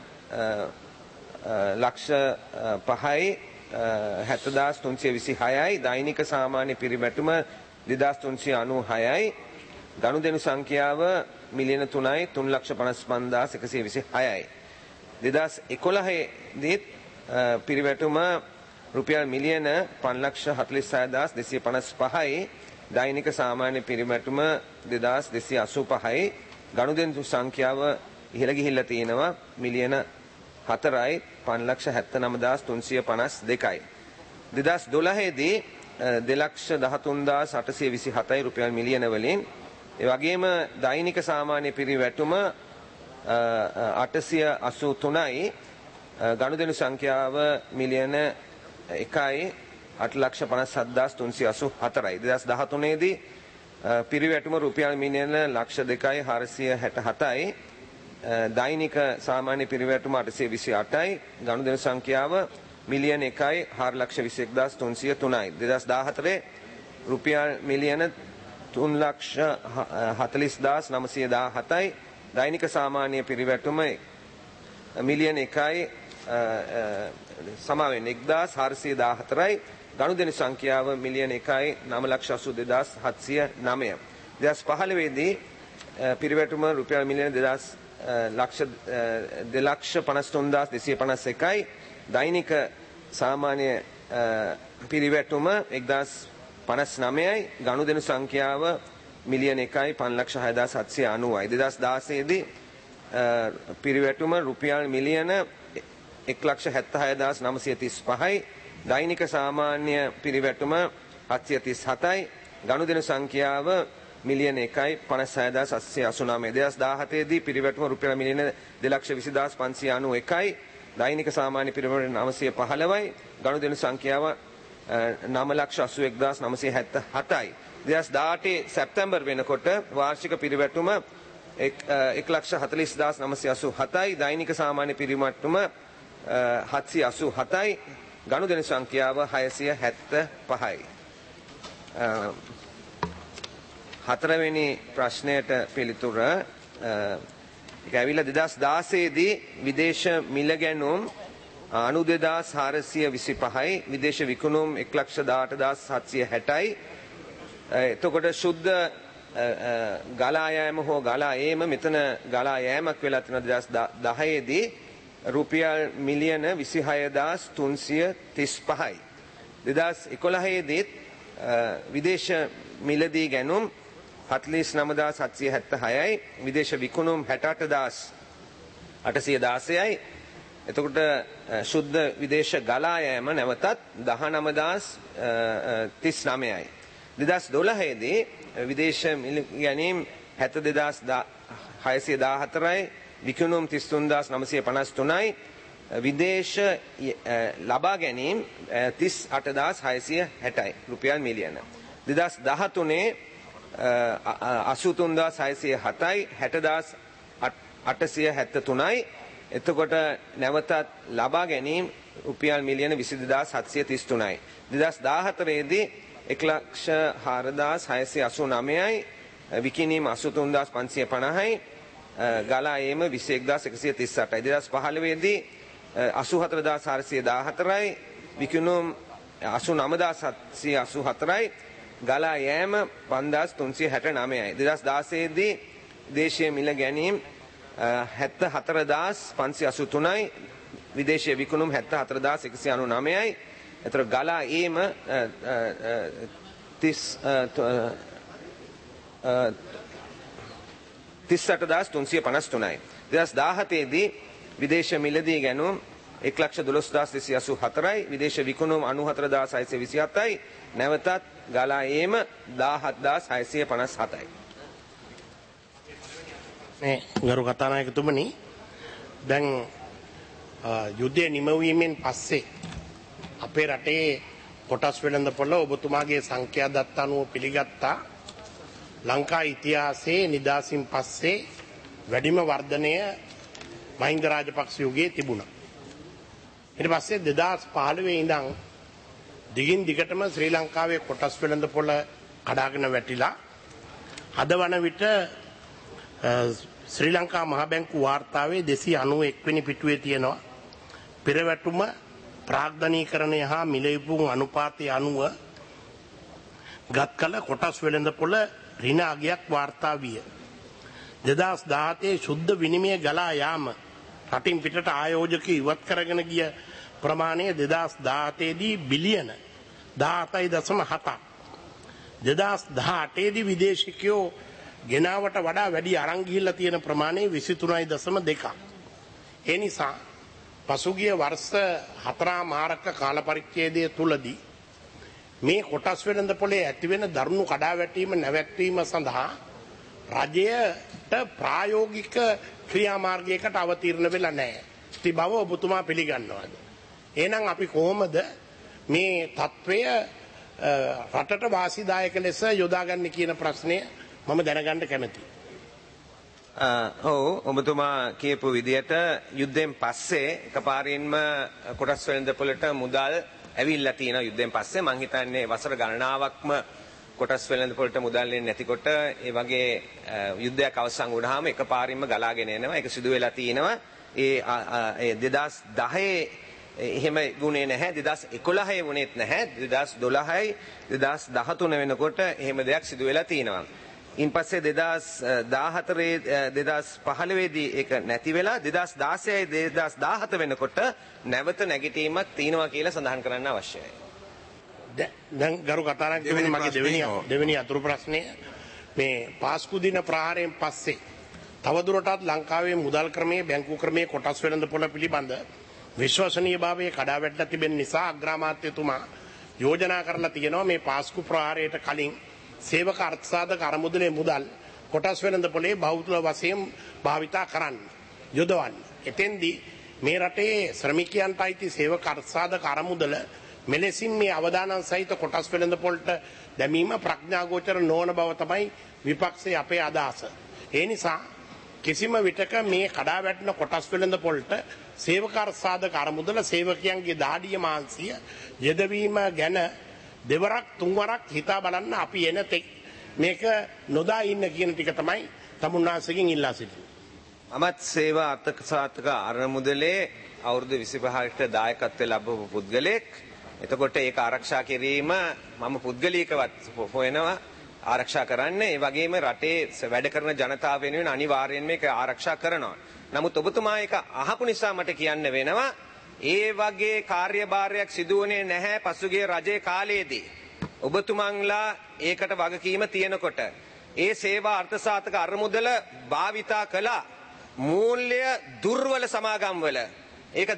ලක්ෂ පහයි හැත්තදාස් තුන්සිය විසි හයයි. දෛනික සාමාන්‍ය පිරිවැටුම දෙදාස් තුන්සිය අනූ හයයි. ගනුදෙනු සංඛ්‍යාව මිලියන තුනයි තුන් ලක්ෂ පනස් පන්දාස් එකසිය විසි හයයි. දෙදහස් එකොළහ දීත් පිරිවැටුම රුපියල් මිලියන පන්ලක්ෂ හතළිස් හයදාස් දෙසිය පනස් පහයි. දෛනික සාමාන්‍ය පිරිවැටුම දෙදාස් දෙසිය අසූ පහයි. ගනුදෙනු සංඛ්‍යාව ඉහළ ගිහිල්ලා තියෙනවා මිලියන හතරයි පන්ලක්ෂ හැත්තෑ නවදාස් තුන්සිය පනස් දෙකයි. දෙදහස් දොළහ දී දෙලක්ෂ දහතුන්දාස් අටසිය විසි හතයි රුපියල් මිලියන වලින්. ඒ වගේම දෛනික සාමාන්‍ය පිරිවැටුම අටසිය අසූ තුනයි. ගනුදෙනු සංඛ්‍යාව මිලියන එකයි අට ලක්ෂ පනස් හත්දාස් තුන්සිය අසූ හතරයි. දෙදහස් දහතුනේ දී පිරිවැටුම රුපියල් මිලියන ලක්ෂ දෙකයි හාරසිය හැට හතයි. දෛනික සාමාන්‍ය පිරිවැටුම අටසිය විසි අටයි. ගනුදෙනු සංඛ්‍යාව මිලියන එකයි හාර ලක්ෂ විසි එක්දාස් තුන්සිය තුනයි. දෙදහස් දාහතරේ රුපියල් මිලියන තුන් ලක්ෂ හතළිස් හදාස් නවසිය දාහතයි. දෛනික සාමාන්‍ය පිරිවැටුම මිලියන එකයි සමාවෙන් එක්දාස් හාරසිය දාහතරයි. ගනුදෙනු සංඛ්‍යාව මිලියන එකයි නව ලක්ෂ අසූ දෙදාස් හත්සිය නවය. දෙදහස් පහළොව දී පිරිවැටුම රුපියල් මිලියන දෙදහස් ලක්ෂ දෙලක්ෂ පනස් තුන්දාස් දෙසිය පනස් එකයි. දෛනික සාමාන්‍ය පිරිවැටුම එක්දාස් පනස් නවයයි. ගනුදෙනු සංඛ්‍යාව මිලියන එකයි පන්ලක්ෂ හයදාස් හත්සිය අනූවයි. දෙදහස් දාසය දී පිරිවැටුම රුපියල් මිලියන එක් ලක්ෂ හැත්තෑ හයදාස් නවසිය තිස් පහයි. දෛනික සාමාන්‍ය පිරිවැටුම හත්සිය තිස් හතයි. ගනුදෙනු සංඛ්‍යාව මිලියන එකයි පනස් හයදාස් අස්සිය අසූ නවය. දෙදහස් දාහතේ දී පිරිවැටුම රුපියල් මිලියන දෙලක්ෂ විසිදාස් පන්සිය අනූ එකයි. දෛනික සාමාන්‍ය පිරිවැටුම නවසිය පහළොවයි. ගනුදෙනු සංඛ්‍යාව නව ලක්ෂ අසූ එක්දාස් නවසිය හැත්තෑ හතයි. දෙදහස් දාඅටේ සැප්තැම්බර් වෙනකොට වාර්ෂික පිරිවැටුම එක් ලක්ෂ හතළිස් හදාස් නවසිය අසූ හතයි. දෛනික සාමාන්‍ය පිරිවැටුම හත්සිය අසූ හතයි. ගනුදෙනු සංඛ්‍යාව හයසිය හැත්තෑ පහයි. හතරවෙනි ප්‍රශ්නයට පිළිතුර ඒක ඇවිල්ලා දෙදහස් දාසය දී විදේශ මිල ගැනුම් අනූ දෙදාස් හාරසිය විසි පහයි. විදේශ විකුණුම් එක් ලක්ෂ දාඅට හදාස් හත්සිය හැටයි. එතකොට ශුද්ධ ගලා යෑම හෝ ගලා ඒම මෙතන ගලා යෑමක් වෙලා තියෙනවා දෙදහස් දහය දී රුපියල් මිලියන විසිහය හදාස් තුන්සිය තිස් පහයි. දෙදහස් එකොළහ දීත් විදේශ මිලදී ගැනුම් හතළිස් නව හදාස් හත්සිය හැත්තෑ හයයි. විදේශ විකුණුම් හැට අට හදාස් අටසිය දාසයයි. එතකොට ශුද්ධ විදේශ ගලා යෑම නැවතත් දහනව හදාස් තිස් නවයයි. දෙදහස් දොළහ දී විදේශ මිල ගැනීම් හැත්තෑ දෙදාස් හයසිය දාහතරයි. විකුණුම් තිස් තුන් හදාස් නවසිය පනස් තුනයි. විදේශ ලබා ගැනීම් තිස් අට හදාස් හයසිය හැටයි රුපියල් මිලියන. දෙදහස් දහතුනේ අසූ තුන් හදාස් හයසිය හතයි. හැට හදාස් අටසිය හැත්තෑ තුනයි. එතකොට නැවතත් ලබා ගැනීම් රුපියල් මිලියන විසි දෙදාස් හත්සිය තිස් තුනයි. දෙදහස් දාහතරේ දී එක් ලක්ෂ හාර හදාස් හයසිය අසූ නවයයි. විකිණීම අසූ තුන් හදාස් පන්සිය පනහයි. ගලා ඒම විසි එක් හදාස් එකසිය තිස් අටයි. දෙදහස් පහළොව දී අසූ හතර හදාස් හාරසිය දාහතරයි. විකුණුම් අසූ නවදාස් හත්සිය අසූ හතරයි ගලා යෑම පන්දාස් තුන්සිය හැට නවයයි. දෙදහස් දාසය දී දේශීය මිල ගැනීම් හැත්තෑ හතරදාස් පන්සිය අසූ තුනයි විදේශීය විකුණුම් හැත්තෑ හතරදාස් එකසිය අනූ නවයයි. එතකොට ගලා ඒම තිස් අටදාස් තුන්සිය පනස් තුනයි. දෙදහස් දාහතේ දී විදේශ මිලදී ගැනුම් එක් ලක්ෂ දොළොස්දාස් දෙසිය අසූ හතරයි විදේශ විකුණුම් අනූහතරදාස් හයසිය විසි හතයි නැවතත් ගලා ඒම දාහත්දාස් හයසිය පනස් හතයි. මේ ගරු කතානායකතුමනි දැන් යුද්ධය නිමවීමෙන් පස්සේ අපේ රටේ කොටස් වෙළඳපොළ ඔබතුමාගේ සංඛ්‍යා දත්ත අනුව පිළිගත්තා ලංකා ඉතිහාසයේ නිදහසින් පස්සේ වැඩිම වර්ධනය මහින්ද රාජපක්ෂ යුගයේ තිබුණා. ඊට පස්සේ දෙදහස් පහළොව ඉඳන් දිගින් දිගටම ශ්‍රී ලංකාවේ කොටස් වෙළඳපොළ කඩාගෙන වැටිලා අද වන විට ශ්‍රී ලංකා මහ බැංකු වාර්තාවේ දෙසිය අනූ එක් වෙනි පිටුවේ තියෙනවා පෙරවැටුම ප්‍රාග්ධනීකරණය හා මිලයිපුන් අනුපාතය අනුව ගත් කල කොටස් වෙළඳපොළ ඍණ අගයක් වාර්තා විය. දෙදහස් දාහතේ ශුද්ධ විනිමය ගලා යාම රටින් පිටට ආයෝජක ඉවත් කරගෙන ගිය ප්‍රමාණය දෙදහස් දාහතේ දී බිලියන දාහතයි දශම හතක්. දෙදහස් දහඅටේ දී විදේශිකයෝ ගෙනාවට වඩා වැඩි අරන් ගිහිල්ලා තියෙන ප්‍රමාණය විසි තුනයි දශම දෙකක්. ඒ නිසා පසුගිය වර්ෂ හතරමාරක කාල පරිච්ඡේදය තුලදී මේ කොටස් වෙළඳපොලේ ඇතිවෙන දරුණු කඩාවැටීම නැවැත්වීම සඳහා රජයට ප්‍රායෝගික ක්‍රියාමාර්ගයකට අවතීර්ණ වෙලා නැහැ. ඉති බව ඔබතුමා පිළිගන්නවාද? එහෙනම් අපි කොහොමද මේ තත්වය රටට වාසිදායක ලෙස යොදාගන්නේ කියන ප්‍රශ්නය මම දැනගන්න කැමතියි. ඔව් ඔබතුමා කියපු විදිහට යුද්ධයෙන් පස්සේ එකපාරින්ම කොටස් වෙළඳපොළට මුදල් ඇවිල්ලා තියෙනවා. යුද්ධයෙන් පස්සේ මං හිතන්නේ වසර ගණනාවක්ම කොටස් වෙළඳපොළට මුදල් එන්නේ නැතිකොට ඒ වගේ යුද්ධයක් අවසන් වුණාම එකපාරින්ම ගලාගෙන එනවා. ඒක සිදු වෙලා තියෙනවා. ඒ දෙදහස් දහයේ එහෙම ගුණේ නැහැ. දෙදහස් එකොළහේ වුණෙත් නැහැ. දෙදහස් දොළහයි දෙදහස් දහතුන වෙනකොට එහෙම දෙයක් සිදු වෙලා තියෙනවා. ඉන් පස්සේ දෙදහස් දාහතරේ දෙදහස් පහළොවේ දී ඒක නැති වෙලා දෙදහස් දාසයයි දෙදහස් දාහත වෙනකොට නැවත නැගිටීමක් තියෙනවා කියලා සඳහන් කරන්න අවශ්‍යයි. දැන් ගරු කතානායකතුමනි මගේ දෙවෙනි දෙවෙනි අතුරු ප්‍රශ්නය මේ පාස්කු දින ප්‍රහාරයෙන් පස්සේ තවදුරටත් ලංකාවේ මුදල් ක්‍රමයේ බැංකු ක්‍රමයේ කොටස් වෙළඳපොළ පිළිබඳ විශ්වසනීයභාවය කඩාවැටලා තිබෙන නිසා අග්‍රාමාත්‍යතුමා යෝජනා කරලා තියෙනවා මේ පාස්කු ප්‍රහාරයට කලින් සේවක අර්ථසාධක අරමුදලේ මුදල් කොටස් වෙළඳපොලේ බහුතර වශයෙන් භාවිතා කරන්න යොදවන්න. එතෙන්දී මේ රටේ ශ්‍රමිකයන්ට අයිති සේවක අර්ථසාධක අරමුදල මෙලෙසින් මේ අවදානම් සහිත කොටස් වෙළඳපොළට දැමීම ප්‍රඥාගෝචර නොවන බව තමයි විපක්ෂයේ අපේ අදහස. ඒ නිසා කිසිම විටක මේ කඩා වැටෙන කොටස් වෙළඳපොළට සේවක අර්ථසාධක අරමුදල සේවකයන්ගේ දාඩිය මාංශය යෙදවීම ගැන දෙවරක් තුන්වරක් හිතා බලන්න අපි එන තෙක් මේක නොදා ඉන්න කියන ටික තමයි තමුන්නාසකින් ඉල්ලා සිටින්නේ. අමත් සේවා අර්ථසාධක අරමුදලේ අවුරුදු විසිපහකට දායකත්වය ලැබපු පුද්ගලෙක්. එතකොට ඒක ආරක්ෂා කිරීම මම පුද්ගලිකවත් හොයනවා ආරක්ෂා කරන්න. ඒ වගේම රටේ වැඩ කරන ජනතාව වෙනුවෙන් අනිවාර්යෙන් මේක ආරක්ෂා කරනවා. නමුත් ඔබතුමා ඒක අහපු නිසා මට කියන්න වෙනවා ඒ වගේ කාර්යභාරයක් සිදුවුණේ නැහැ පසුගිය රජයේ කාලයේදී. ඔබතුමන්ලා ඒකට වගකීම තියෙනකොට ඒ සේවා අර්ථසාධක අරමුදල භාවිතා කළා මූල්‍ය දුර්වල සමාගම්වල. ඒක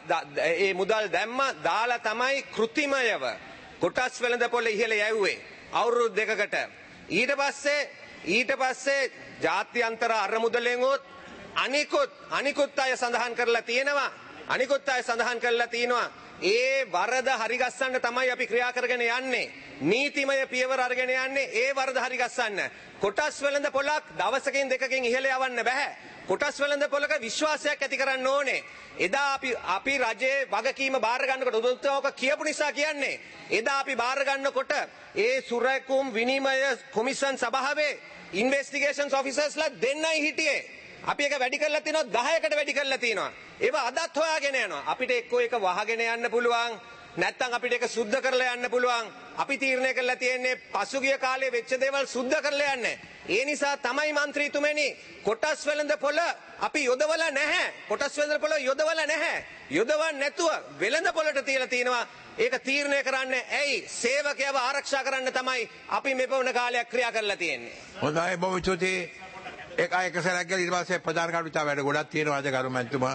ඒ මුදල් දැම්ම දාලා තමයි කෘතිමයව කොටස් වෙළඳපොළ ඉහළ යැව්වේ අවුරුදු දෙකකට. ඊට පස්සේ ඊට පස්සේ ජාත්‍යන්තර අරමුදලෙන් උත් අනිකුත් අනිකුත් අය සඳහන් කරලා තියෙනවා අනිකුත් අය සඳහන් කරලා තියෙනවා ඒ වරද හරිගස්සන්න තමයි අපි ක්‍රියා කරගෙන යන්නේ. නීතිමය පියවර අරගෙන යන්නේ ඒ වරද හරිගස්සන්න. කොටස් වෙළඳ පොලක් දවසකින් දෙකකින් ඉහළ යවන්න බෑ. කොටස් වෙළඳ පොලක විශ්වාසයක් ඇති කරන්න ඕනේ. එදා අපි අපි රජයේ වගකීම බාර ගන්නකොට ඔබතුමාක කියපු නිසා කියන්නේ එදා අපි බාර ගන්නකොට ඒ සුරකුම් විනිමය කොමිෂන් සභාවේ ඉන්වෙස්ටිගේෂන්ස් ඔෆිසර්ස්ලා දෙන්නයි හිටියේ. අපි එක වැඩි කරලා තිනවා දහයකට වැඩි කරලා තිනවා. ඒව අදත් හොයාගෙන යනවා. අපිට එක්කෝ එක වහගෙන යන්න පුළුවන්. නැත්නම් අපිට ඒක සුද්ධ කරලා යන්න පුළුවන්. අපි තීරණය කරලා තියෙන්නේ පසුගිය කාලේ වෙච්ච දේවල් සුද්ධ කරලා යන්න. ඒ නිසා තමයි മന്ത്രിතුමනි කොටස් වෙළඳ පොළ අපි යොදවලා නැහැ. කොටස් වෙළඳ පොළ යොදවලා නැහැ. යොදවන්නේ නැතුව වෙළඳ පොළට තියලා තිනවා. ඒක තීරණය කරන්න ඇයි සේවකයව ආරක්ෂා කරන්න තමයි අපි මෙපමණ කාලයක් ක්‍රියා කරලා තියෙන්නේ. හොඳයි බොහොම ස්තුතියි. ඒක එක සැරයක් ගිහලා ඊට පස්සේ ප්‍රධාන කර්මචාර වැඩ ගොඩක් තියෙනවා අද ගරු මැතිතුමා.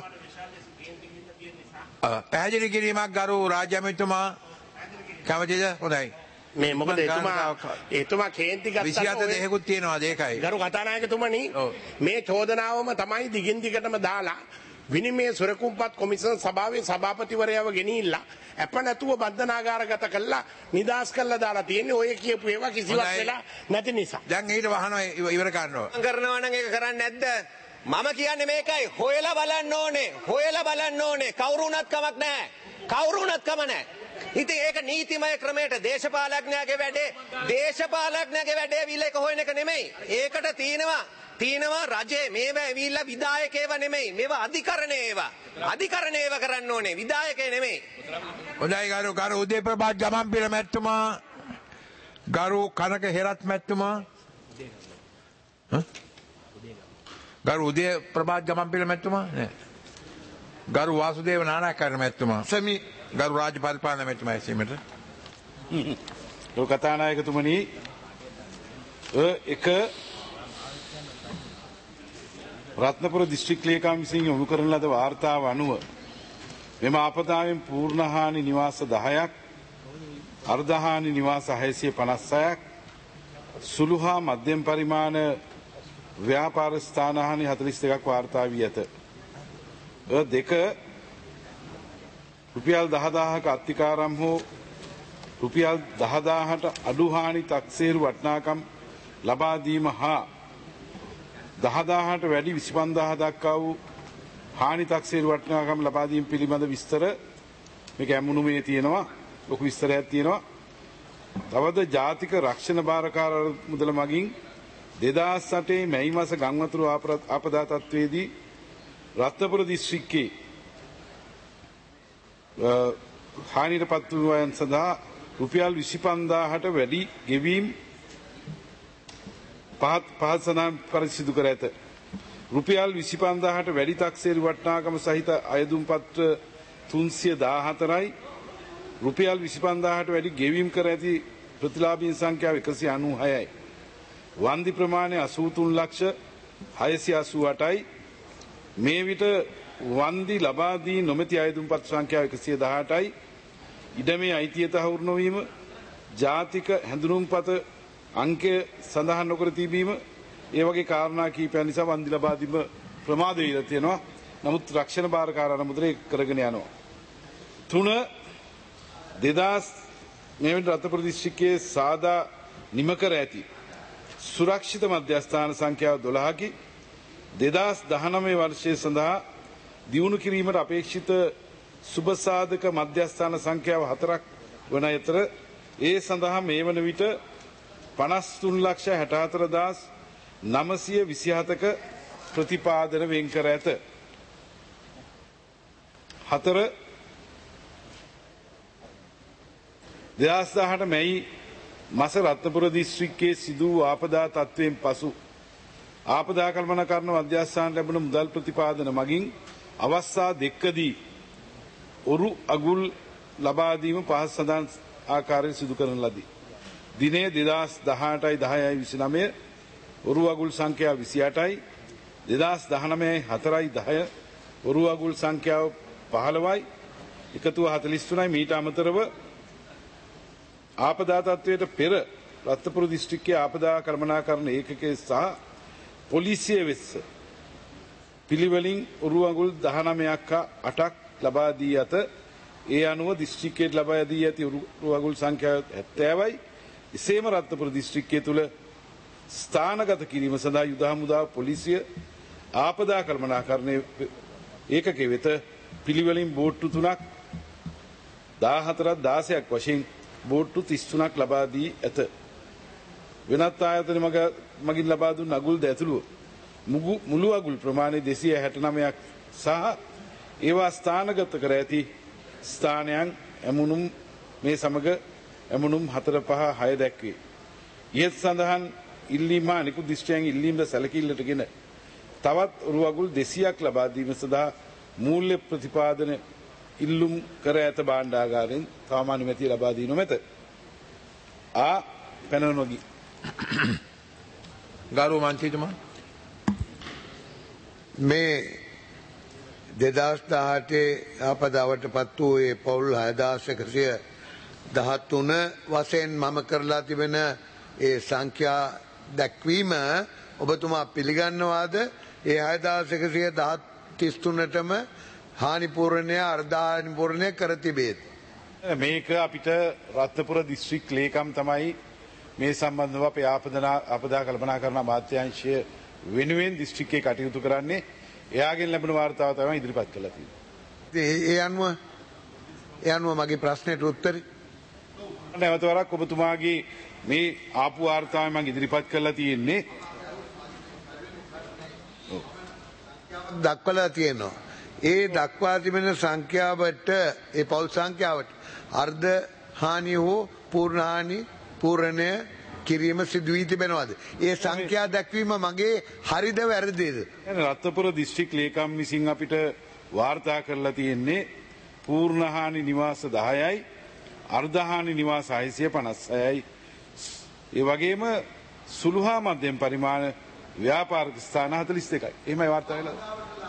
පැහැදිලි කිරීමක් ගරු රාජ්‍ය අමාත්‍යතුමා කැමතිද? හොඳයි. මේ මොකද එතුමා එතුමා කේන්ති ගත්තා විසිහත දෙකකුත් තියෙනවා ඒකයි. ගරු කතානායකතුමනි මේ චෝදනාවම තමයි දිගින් දිගටම දාලා විනිමය සුරකුම්පත් කොමිසම සභාවේ සභාපතිවරයාව ගෙනිහිල්ලා අප නැතුව බන්ධනාගාරගත කළා නිදාස් කළා දාලා තියෙන්නේ ඔය කියපු ඒවා කිසිවක් වෙලා නැති නිසා. දැන් ඊට වහනවා ඉවර කරනවා. කරනවා නම් ඒක කරන්නේ නැද්ද? මම කියන්නේ මේකයි හොයලා බලන්න ඕනේ. හොයලා බලන්න ඕනේ. කවුරුණත් කමක් නැහැ. කවුරුණත් කම නැහැ. ඉතින් ඒක නීතිමය ක්‍රමයට දේශපාලඥයාගේ වැඩේ දේශපාලඥයාගේ වැඩේ විල එක හොයන එක නෙමෙයි. ඒකට තියෙනවා තියෙනවා රජේ මේවා ඇවිල්ලා විධායකේව නෙමෙයි. මේවා අධිකරණේ ඒවා. අධිකරණේ ඒවා කරන්න ඕනේ. විධායකේ නෙමෙයි. හොඳයි ගරු ගරු උදේ ප්‍රභාත් ගමන්පිල මැතිතුමා ගරු කනක හෙරත් මැතිතුමා ගරු උදේ ප්‍රභාත් ගමන්පිල මැතිතුමා නෑ ගරු වාසුදේව නානායක්කාර මැතිතුමා සමි ගරු රාජ්‍ය පරිපාලන මැතිතුමා ඇසීමට ලෝක කතානායකතුමනි එක රත්නපුර දිස්ත්‍රික් ලේකම් විසින් යොමු කරන ලද වාර්තාව අනුව මෙම ආපදාවෙන් පූර්ණහානි නිවාස දහයක් අර්ධහානි නිවාස හයසිය පනස් හයක් සුළු හා මධ්‍යම පරිමාණ ව්‍යාපාර ස්ථානහානි හතළිස් දෙකක් වාර්තා වී ඇත. දෙක රුපියල් දහදාහක අත්තිකාරම් හෝ රුපියල් දහදාහට අඩු හානි තක්සේරු වටිනාකම් ලබා දීම හා දහදාහට වැඩි විසිපන්දාහ දක්වා වූ හානි තක්සේරු වටිනාකම් ලබා දීම පිළිබඳ විස්තර මේක ඇමුණුමේ තියෙනවා. ලොකු විස්තරයක් තියෙනවා. තවද ජාතික රක්ෂණ භාරකාර මුදල මගින් දෙදහස් අටේ මැයි මාස ගංවතුරු ආපදා තත්ත්වයේදී රත්නපුර දිස්ත්‍රික්කයේ හානියට පත් වූ අයන් සඳහා රුපියල් විසිපන්දාහට වැඩි ගෙවීම් පහත් පහත් සඳහන් පරිසිදු කර ඇත. රුපියල් විසිපන්දාහට වැඩි තක්සේරු වටිනාකම සහිත අයදුම් පත්‍ර තුන්සිය දාහතරයි රුපියල් විසිපන්දාහට වැඩි ගෙවීම් කර ඇති ප්‍රතිලාභීන් සංඛ්‍යාව එකසිය අනූහයයි. වන්දි ප්‍රමාණය අසූ තුන් ලක්ෂ හයසිය අසූ අටයි. මේ විට වන්දි ලබා දී නොමැති අයදුම්පත් සංඛ්‍යාව එකසිය දහඅටයි. ඉඩමේ අයිතිය තහවුරු නොවීම, ජාතික හැඳුනුම්පත අංකය සඳහන් නොකර තිබීම, ඒ වගේ කාරණා කීපයක් නිසා වන්දි ලබා දීම ප්‍රමාද වීලා තියෙනවා. නමුත් රක්ෂණ භාරකාර අනුමුදලේ කරගෙන යනවා. තුන දෙදහස් මේ වෙනි රත්නපුර දිස්ත්‍රික්කයේ සාදා නිම කර ඇති සුරක්ෂිත මධ්‍යස්ථාන සංඛ්‍යාව දොළහකි. දෙදහස් දහනවය වර්ෂයේ සඳහා දියුණු කිරීමට අපේක්ෂිත සුබසාධක මධ්‍යස්ථාන සංඛ්‍යාව හතරක් වන අතර ඒ සඳහා මේ වන විට පනස් තුන් ලක්ෂ හැට හතර දහස් නවසිය විසිහතක ප්‍රතිපාදන වෙන් කර ඇත. හතර දෙදහස් දහඅට මැයි මස රත්නපුර දිස්ත්‍රික්කයේ සිදු වූ ආපදා තත්ත්වයෙන් පසු ආපදා කළමනාකරණ මධ්‍යස්ථාන ලැබුණ මුදල් ප්‍රතිපාදන මගින් අවස්ථා දෙකදී ඔරු අගුල් ලබා දීම පහත් සඳහන් ආකාරයෙන් සිදු කරන ලදී. දිනය දෙදහස් දහඅටයි දහයයි විසිනවය ඔරු අගුල් සංඛ්‍යාව විසි අටයි. දෙදහස් දහනවයයි හතරයි දහය ඔරු අගුල් සංඛ්‍යාව පහළොවයි. එකතුව හතළිස් තුනයි. මීට අමතරව ආපදා තත්ත්වයට පෙර රත්නපුර දිස්ත්‍රික්කයේ ආපදා කළමනාකරණ ඒකකයේ සහ පොලිසිය වෙස්ස පිළිවෙලින් ඔරු අගුල් දහනවයක් හා අටක් ලබා දී ඇත. ඒ අනුව දිස්ත්‍රික්කයට ලබා දී ඇති ඔරු අගුල් සංඛ්‍යාව හැත්තෑවයි. එසේම රත්නපුර දිස්ත්‍රික්කය තුළ ස්ථානගත කිරීම සඳහා යුද හමුදා පොලිසිය ආපදා කළමනාකරණ ඒකකයේ වෙත පිළිවෙලින් බෝට්ටු තුනක් දාහතරක් දාසයක් වශයෙන් බෝට්ටු තිස් තුනක් ලබා දී ඇත. වෙනත් ආයතන මගින් ලබා දුන් අගුල්ද ඇතුළුව මුළු අගුල් ප්‍රමාණය දෙසිය හැට නවයක් සහ ඒවා ස්ථානගත කර ඇති ස්ථානයන් ඇමුණුම් මේ සමග ඇමුණුම් හතර පහ හය දැක්වේ. ඉහත සඳහන් ඉල්ලීම අනිකුත් දිස්ත්‍රයන් ඉල්ලීමද සැලකිල්ලටගෙන තවත් ඔරුවගුල් දෙසියක් ලබා දීම සඳහා මූල්‍ය ප්‍රතිපාදන ඉල්ලුම් කර ඇත භාණ්ඩාගාරයෙන් තවම අනුමැතිය ලබා දී නොමැත. ආ පැන නොගී. ගරු මන්ත්‍රීතුමා මේ දෙදහස් දහඅටේ ආපදාවට පත් වූ ඒ පවුල් හයදාස් එකසිය දහතුන වශයෙන් මම කරලා තිබෙන ඒ සංඛ්‍යා දැක්වීම ඔබතුමා පිළිගන්නවාද? ඒ හයදාස් එකසිය තිස් තුනටම හානිපූර්ණය අර්ධානිපූර්ණය කර තිබේද? මේක අපිට රත්නපුර දිස්ත්‍රික් ලේකම් තමයි මේ සම්බන්ධව අපේ ආපදනා අපදා කල්පනා කරන අමාත්‍යාංශය වෙනුවෙන් දිස්ත්‍රික්කේ කටයුතු කරන්නේ. එයාගෙන් ලැබෙන වාර්තාව තමයි ඉදිරිපත් කළා තියෙන්නේ. ඒ අනුව ඒ අනුව මගේ ප්‍රශ්නෙට උත්තරේ නැවත වරක් ඔබතුමාගේ මේ ආපු වාර්තාව මම ඉදිරිපත් කළා තියෙන්නේ. දක්වලා තියෙනවා. ඒ දක්වා තිබෙන සංඛ්‍යාවට ඒ පෞල් සංඛ්‍යාවට අර්ධ හානි හෝ පූර්ණ හානි පූර්ණය කිරීම සිදු වී තිබෙනවද? ඒ සංඛ්‍යා දැක්වීම මගේ හරිද වැරදිද? රත්නපුර දිස්ත්‍රික් ලේකම් විසින් අපිට වාර්තා කරලා තියෙන්නේ පූර්ණහානි නිවාස දහයයි අර්ධහානි නිවාස හයසිය පනස් හයයි. ඒ වගේම සුළු හා මධ්‍යම පරිමාණ ව්‍යාපාරික ස්ථාන හතළිස් දෙකයි. එහෙමයි වාර්තා වෙලා.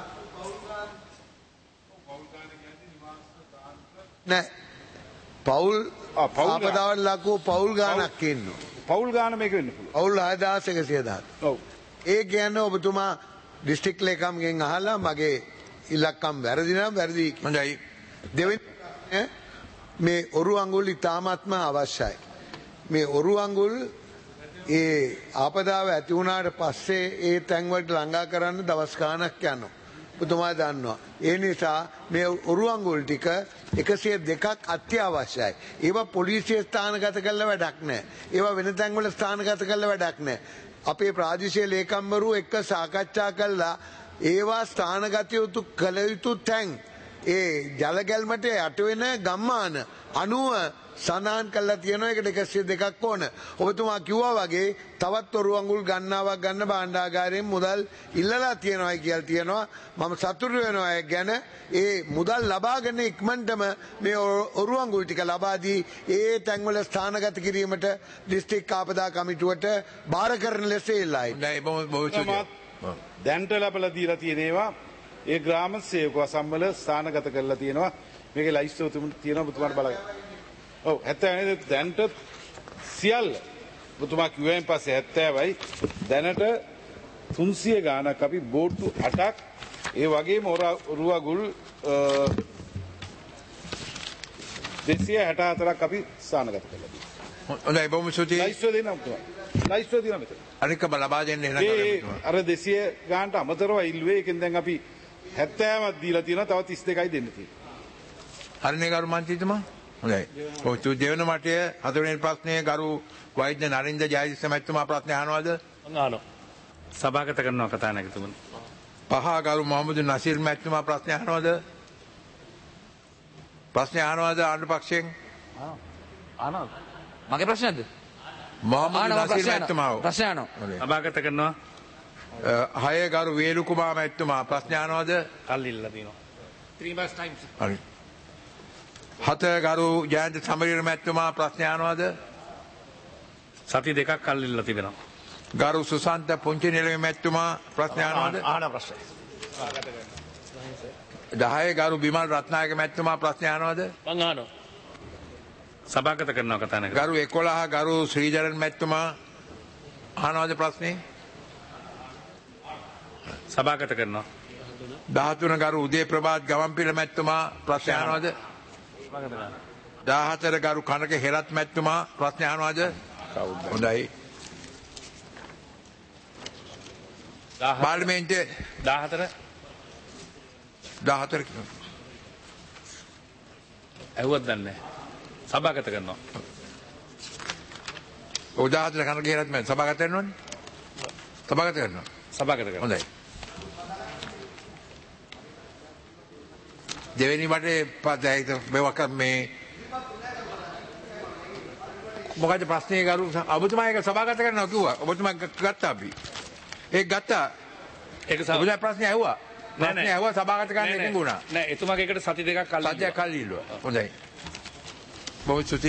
නෑ පවුල් ආපදාවට ලක් වූ පවුල් ගානක් ඉන්නවා. පවුල් ගාන මේක වෙන්න පුළුවන්. පවුල් හයදාස් එකසිය දහතුන. ඔව්. ඒ කියන්නේ ඔබතුමා දිස්ත්‍රික් ලේකම්ගෙන් අහලා මගේ ඉලක්කම් වැරදි නම් වැරදි. හොඳයි. දෙවෙනි මේ ඔරු අඟුල් ඉතාමත්ම අවශ්‍යයි. මේ ඔරු අඟුල් ඒ ආපදාව ඇති වුණාට පස්සේ ඒ තැන්වලට ළඟා කරන්න දවස් ගාණක් යනවා. ඔබතුමා දන්නවා. ඒ නිසා මේ ඔරු අඟුල් ටික එකසිය දෙකක් අත්‍යවශ්‍යයි. ඒවා පොලිසිය ස්ථානගත කළ වැඩක් නැහැ. ඒවා වෙන තැන්වල ස්ථානගත කළ වැඩක් නැහැ. අපේ ප්‍රාදේශීය ලේකම්වරු එක්ක සාකච්ඡා කළා ඒවා ස්ථානගත යුතු කළ යුතු තැන් ඒ ජල ගැල්මට යට වෙන ගම්මාන අනුව සනාන් කළා තියෙනවා. ඒකට එකසිය දෙකක් ඕන. ඔබතුමා කිව්වා වගේ තවත් ඔරු අඟුල් ගන්නාවක් ගන්න භාණ්ඩාගාරයෙන් මුදල් ඉල්ලලා තියෙනවා කියලා තියෙනවා. මම සතුටු වෙනවා ඒ ගැන. ඒ මුදල් ලබාගෙන ඉක්මනටම මේ ඔරු අඟුල් ටික ලබා දී ඒ තැන්වල ස්ථානගත කිරීමට දිස්ත්‍රික් ආපදා කමිටුවට බාර කරන ලෙස ඉල්ලයි. දැන්ට ලැබලා දීලා තියෙන ඒවා ඒ ග්‍රාම සේවක අසම්වල ස්ථානගත කරලා තියෙනවා. මේකේ ලයිස්ට් එක තියෙනවා ඔබතුමාට බලන්න. ඔව් හැත්තෑ දැන්ට සියල්ල ඔබතුමා කිව්වෙන් පස්සේ හැත්තෑවයි දැනට තුන්සිය ගානක් අපි බෝට්ටු අටක් ඒ වගේම ඔරුවගුල් දෙසිය හැට හතරක් අපි ස්ථානගත කළා. හොඳයි බොහොම ස්තුතියි. ලයිස්ට් දෙන්න ඔබතුමා. ලයිස්ට් දෙන්න මෙතන. අනික ලබා දෙන්න එහෙනම් අර දෙසිය ගානට අමතරව ඉල්ලුවේ. ඒකෙන් දැන් අපි හැත්තෑවක් දීලා තියෙනවා. තව තිස් දෙකයි දෙන්න තියෙනවා. හරිනේ ගරු මන්ත්‍රීතුමා. හොඳයි. ඔය දෙවන මටය හතරවෙනි ප්‍රශ්නයේ ගරු වෛද්‍ය නරින්ද ජයතිස්ස මැතිතුමා ප්‍රශ්න අහනවාද? අහනවා. සභාගත කරනවා කතානායකතුමනි. පහ ගරු මොහමදු නසීර් මැතිතුමා ප්‍රශ්න අහනවාද? ප්‍රශ්න අහනවාද ආණ්ඩු පක්ෂයෙන්? අහනවාද? මගේ ප්‍රශ්නද? මොහමදු නසීර් මැතිතුමා ප්‍රශ්න අහනවා. සභාගත කරනවා. හය ගරු වේලු කුමාර මැතිතුමා ප්‍රශ්න අහනවාද? කල්ලිල්ල දිනවා. three bus times. හරි. හත ගරු ජයන්ත සමරීර මැතිතුමා ප්‍රශ්න අහනවාද? සති දෙකක් කල්ලිල්ල තිබෙනවා. ගරු සුසන්ත පුංචි නිලමේ මැතිතුමා ප්‍රශ්න අහනවාද? අහන ප්‍රශ්නය. දහය ගරු බිමල් රත්නායක මැතිතුමා ප්‍රශ්න අහනවාද? මං අහනවා. සභාගත කරනවා කතානායක. ගරු එකොළහ ගරු ශ්‍රීජරන් මැතිතුමා අහනවාද ප්‍රශ්නේ? සභාගත කරනවා. දහතුන ගරු උදේ ප්‍රභාත් ගමන්පිල මැතිතුමා ප්‍රශ්න අහනවාද? දහතර ගරු කනක හෙරත් මැතිතුමා ප්‍රශ්න අහනවාද? හොඳයි. පාර්ලිමේන්තුවේ දහතර දහතර ඇහුවත් දන්නේ සභාගත කරනවා. ඔය දහතර කනක හෙරත් මැතිතුමා සභාගත කරනවනේ. සභාගත කරනවා. සභාගත කරනවා. හොඳයි. දෙවෙනි වටේ පදයිත මේක මේ මොකද ප්‍රශ්නේ කරු ඔබතුමා ඒක සභාගත කරනවා කිව්වා. ඔබතුමා ගත්තා අපි. ඒක ගත්තා. ඒක ඔබතුමා ප්‍රශ්නේ ඇහුවා. ප්‍රශ්නේ ඇහුවා සභාගත කරන්න එකඟ වුණා. නෑ එතුමාගේ එකට සති දෙකක් කලින් සතියක් කලින් ඉල්ලුවා. හොඳයි. බොහොම ස්තුතියි.